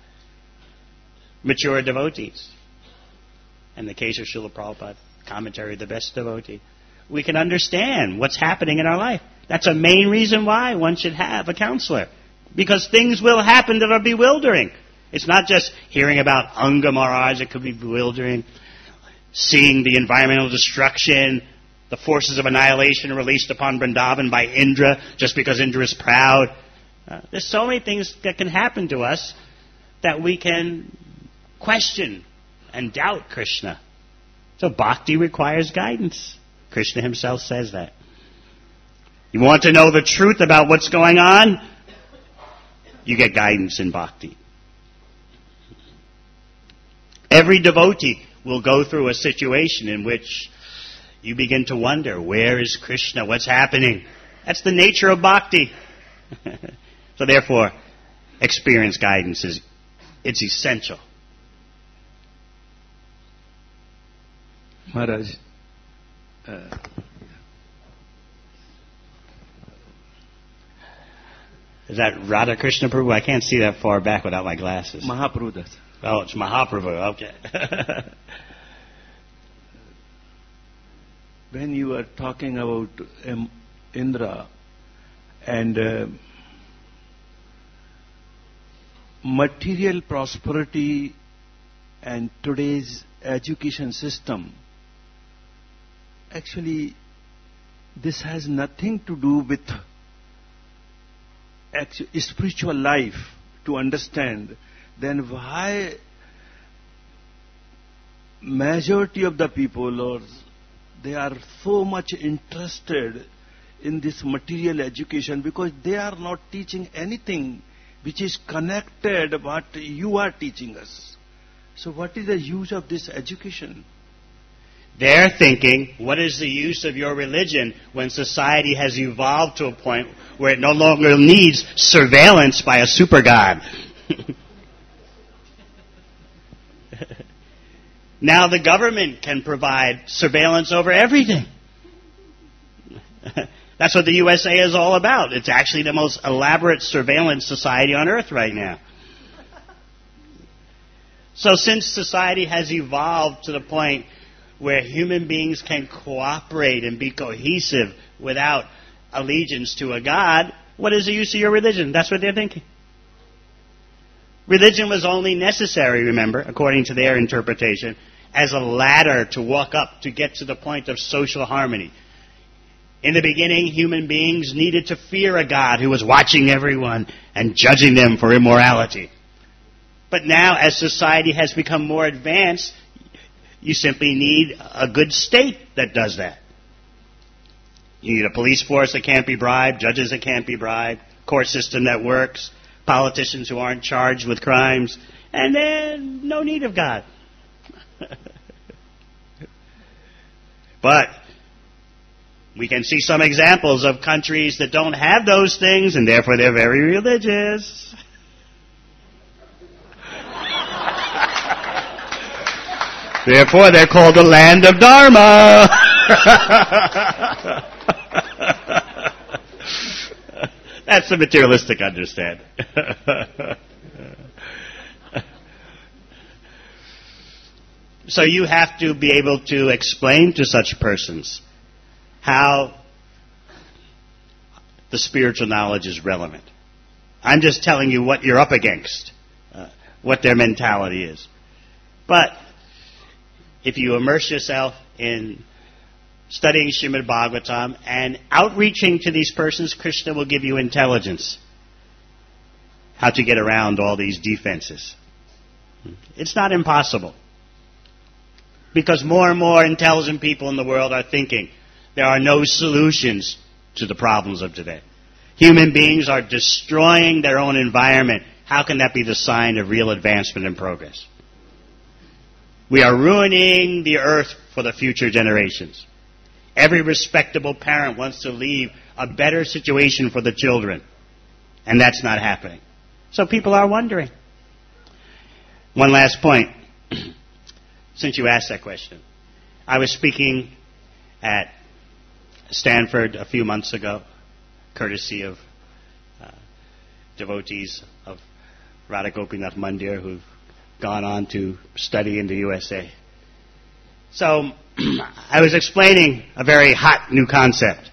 mature devotees, in the case of Srila Prabhupada, commentary of the best devotee, we can understand what's happening in our life. That's a main reason why one should have a counselor. Because things will happen that are bewildering. It's not just hearing about Anga Maharaj, it could be bewildering. Seeing the environmental destruction, the forces of annihilation released upon Vrindavan by Indra, just because Indra is proud. Uh, there's so many things that can happen to us that we can question and doubt Krishna. So bhakti requires guidance. Krishna himself says that. You want to know the truth about what's going on? You get guidance in bhakti. Every devotee will go through a situation in which you begin to wonder, where is Krishna? What's happening? That's the nature of bhakti. So therefore, experience guidance is it's essential. Maharaj, uh, is that Radha Krishna Prabhu? I can't see that far back without my glasses. Mahaprabhu, that's Oh, it's Mahaprabhu. Okay. when you are talking about um, Indra and uh, material prosperity and today's education system, actually this has nothing to do with actu- spiritual life to understand, then why majority of the people, or they are so much interested in this material education, because they are not teaching anything which is connected what you are teaching us. So what is the use of this education? They're thinking, what is the use of your religion when society has evolved to a point where it no longer needs surveillance by a super god? Now the government can provide surveillance over everything. That's what the U S A is all about. It's actually the most elaborate surveillance society on earth right now. So since society has evolved to the point where human beings can cooperate and be cohesive without allegiance to a god, what is the use of your religion? That's what they're thinking. Religion was only necessary, remember, according to their interpretation, as a ladder to walk up to get to the point of social harmony. In the beginning, human beings needed to fear a God who was watching everyone and judging them for immorality. But now, as society has become more advanced, you simply need a good state that does that. You need a police force that can't be bribed, judges that can't be bribed, court system that works, politicians who aren't charged with crimes, and then no need of God. But we can see some examples of countries that don't have those things, and therefore they're very religious. Therefore they're called the land of Dharma. That's the materialistic understanding. So you have to be able to explain to such persons how the spiritual knowledge is relevant. I'm just telling you what you're up against, uh, what their mentality is. But if you immerse yourself in studying Srimad Bhagavatam and outreaching to these persons, Krishna will give you intelligence how to get around all these defenses. It's not impossible. Because more and more intelligent people in the world are thinking there are no solutions to the problems of today. Human beings are destroying their own environment. How can that be the sign of real advancement and progress? We are ruining the earth for the future generations. Every respectable parent wants to leave a better situation for the children. And that's not happening. So people are wondering. One last point. Since you asked that question. I was speaking at Stanford a few months ago, courtesy of uh, devotees of Radha Gopinath Mandir who've gone on to study in the U S A. So I was explaining a very hot new concept.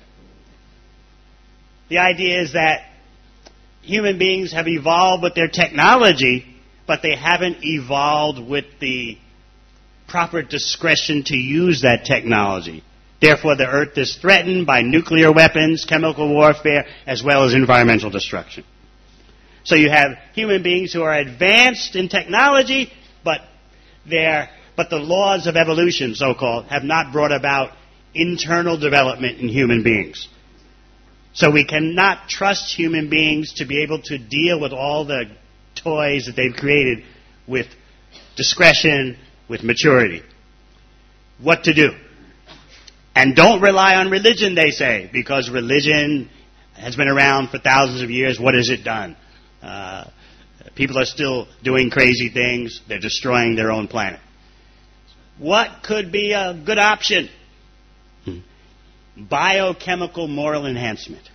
The idea is that human beings have evolved with their technology, but they haven't evolved with the proper discretion to use that technology. Therefore, the earth is threatened by nuclear weapons, chemical warfare, as well as environmental destruction. So you have human beings who are advanced in technology, but they're, but the laws of evolution, so-called, have not brought about internal development in human beings. So we cannot trust human beings to be able to deal with all the toys that they've created with discretion, with maturity. What to do? And don't rely on religion, they say, because religion has been around for thousands of years. What has it done? Uh, people are still doing crazy things. They're destroying their own planet. What could be a good option? Hmm. Biochemical moral enhancement.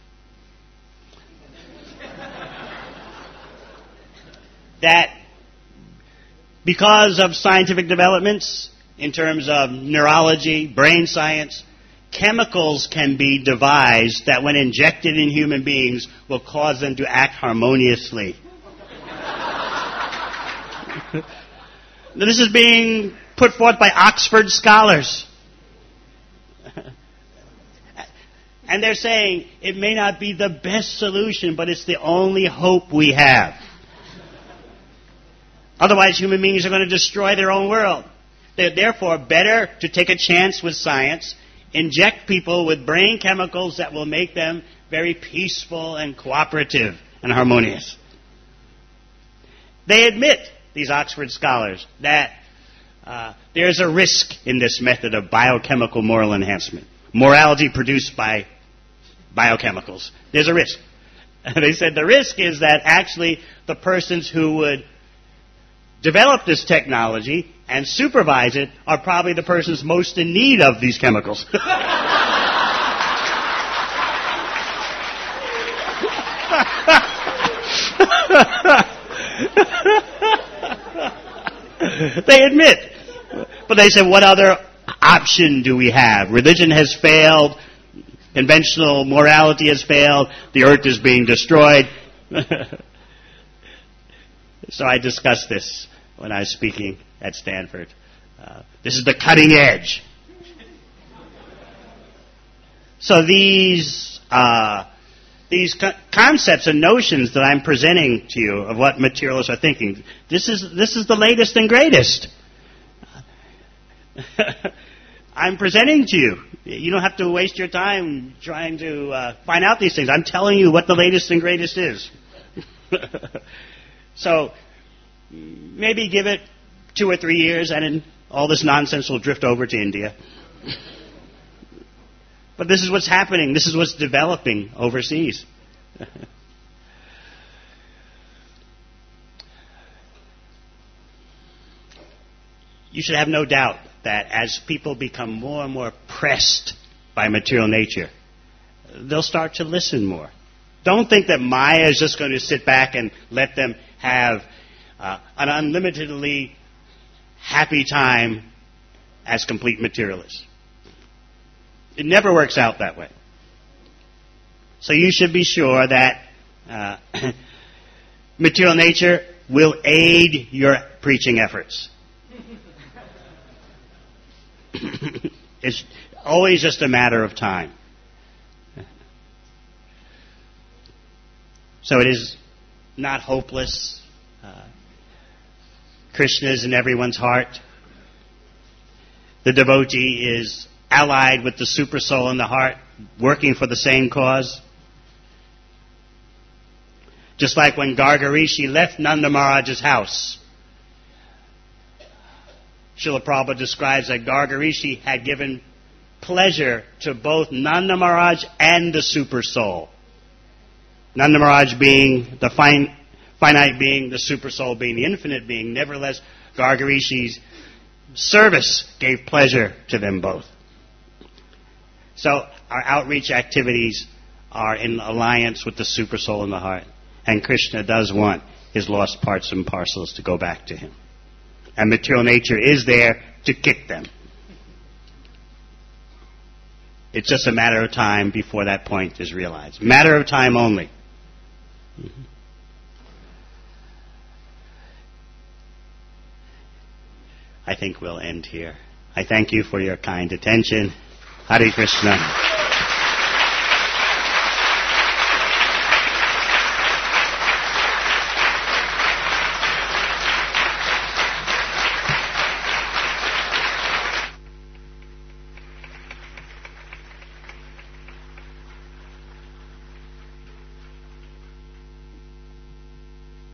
That because of scientific developments in terms of neurology, brain science, chemicals can be devised that when injected in human beings will cause them to act harmoniously. Now, this is being put forth by Oxford scholars. And they're saying it may not be the best solution, but it's the only hope we have. Otherwise, human beings are going to destroy their own world. They're therefore better to take a chance with science, inject people with brain chemicals that will make them very peaceful and cooperative and harmonious. They admit, these Oxford scholars, that uh, there's a risk in this method of biochemical moral enhancement. Morality produced by biochemicals. There's a risk. They said the risk is that actually the persons who would develop this technology and supervise it are probably the persons most in need of these chemicals. They admit. But they said, what other option do we have? Religion has failed. Conventional morality has failed. The earth is being destroyed. So I discussed this when I was speaking at Stanford. Uh, this is the cutting edge. So these uh, these co- concepts and notions that I'm presenting to you of what materialists are thinking, this is this is the latest and greatest. I'm presenting to you. You don't have to waste your time trying to uh, find out these things. I'm telling you what the latest and greatest is. So maybe give it two or three years and then all this nonsense will drift over to India. But this is what's happening. This is what's developing overseas. You should have no doubt that as people become more and more pressed by material nature, they'll start to listen more. Don't think that Maya is just going to sit back and let them have uh, an unlimitedly happy time as complete materialists. It never works out that way. So you should be sure that uh, material nature will aid your preaching efforts. It's always just a matter of time. So it is not hopeless. Uh, Krishna is in everyone's heart. The devotee is allied with the super soul in the heart, working for the same cause. Just like when Gargarishi left Nanda Maharaj's house, Srila Prabhupada describes that Gargarishi had given pleasure to both Nanda Maharaj and the super soul. Nanda Maharaj being the fine, finite being, the super soul being the infinite being. Nevertheless, Gargarishi's service gave pleasure to them both. So our outreach activities are in alliance with the super soul in the heart. And Krishna does want his lost parts and parcels to go back to him. And material nature is there to kick them. It's just a matter of time before that point is realized. Matter of time only. Mm-hmm. I think we'll end here. I thank you for your kind attention. Hare Krishna.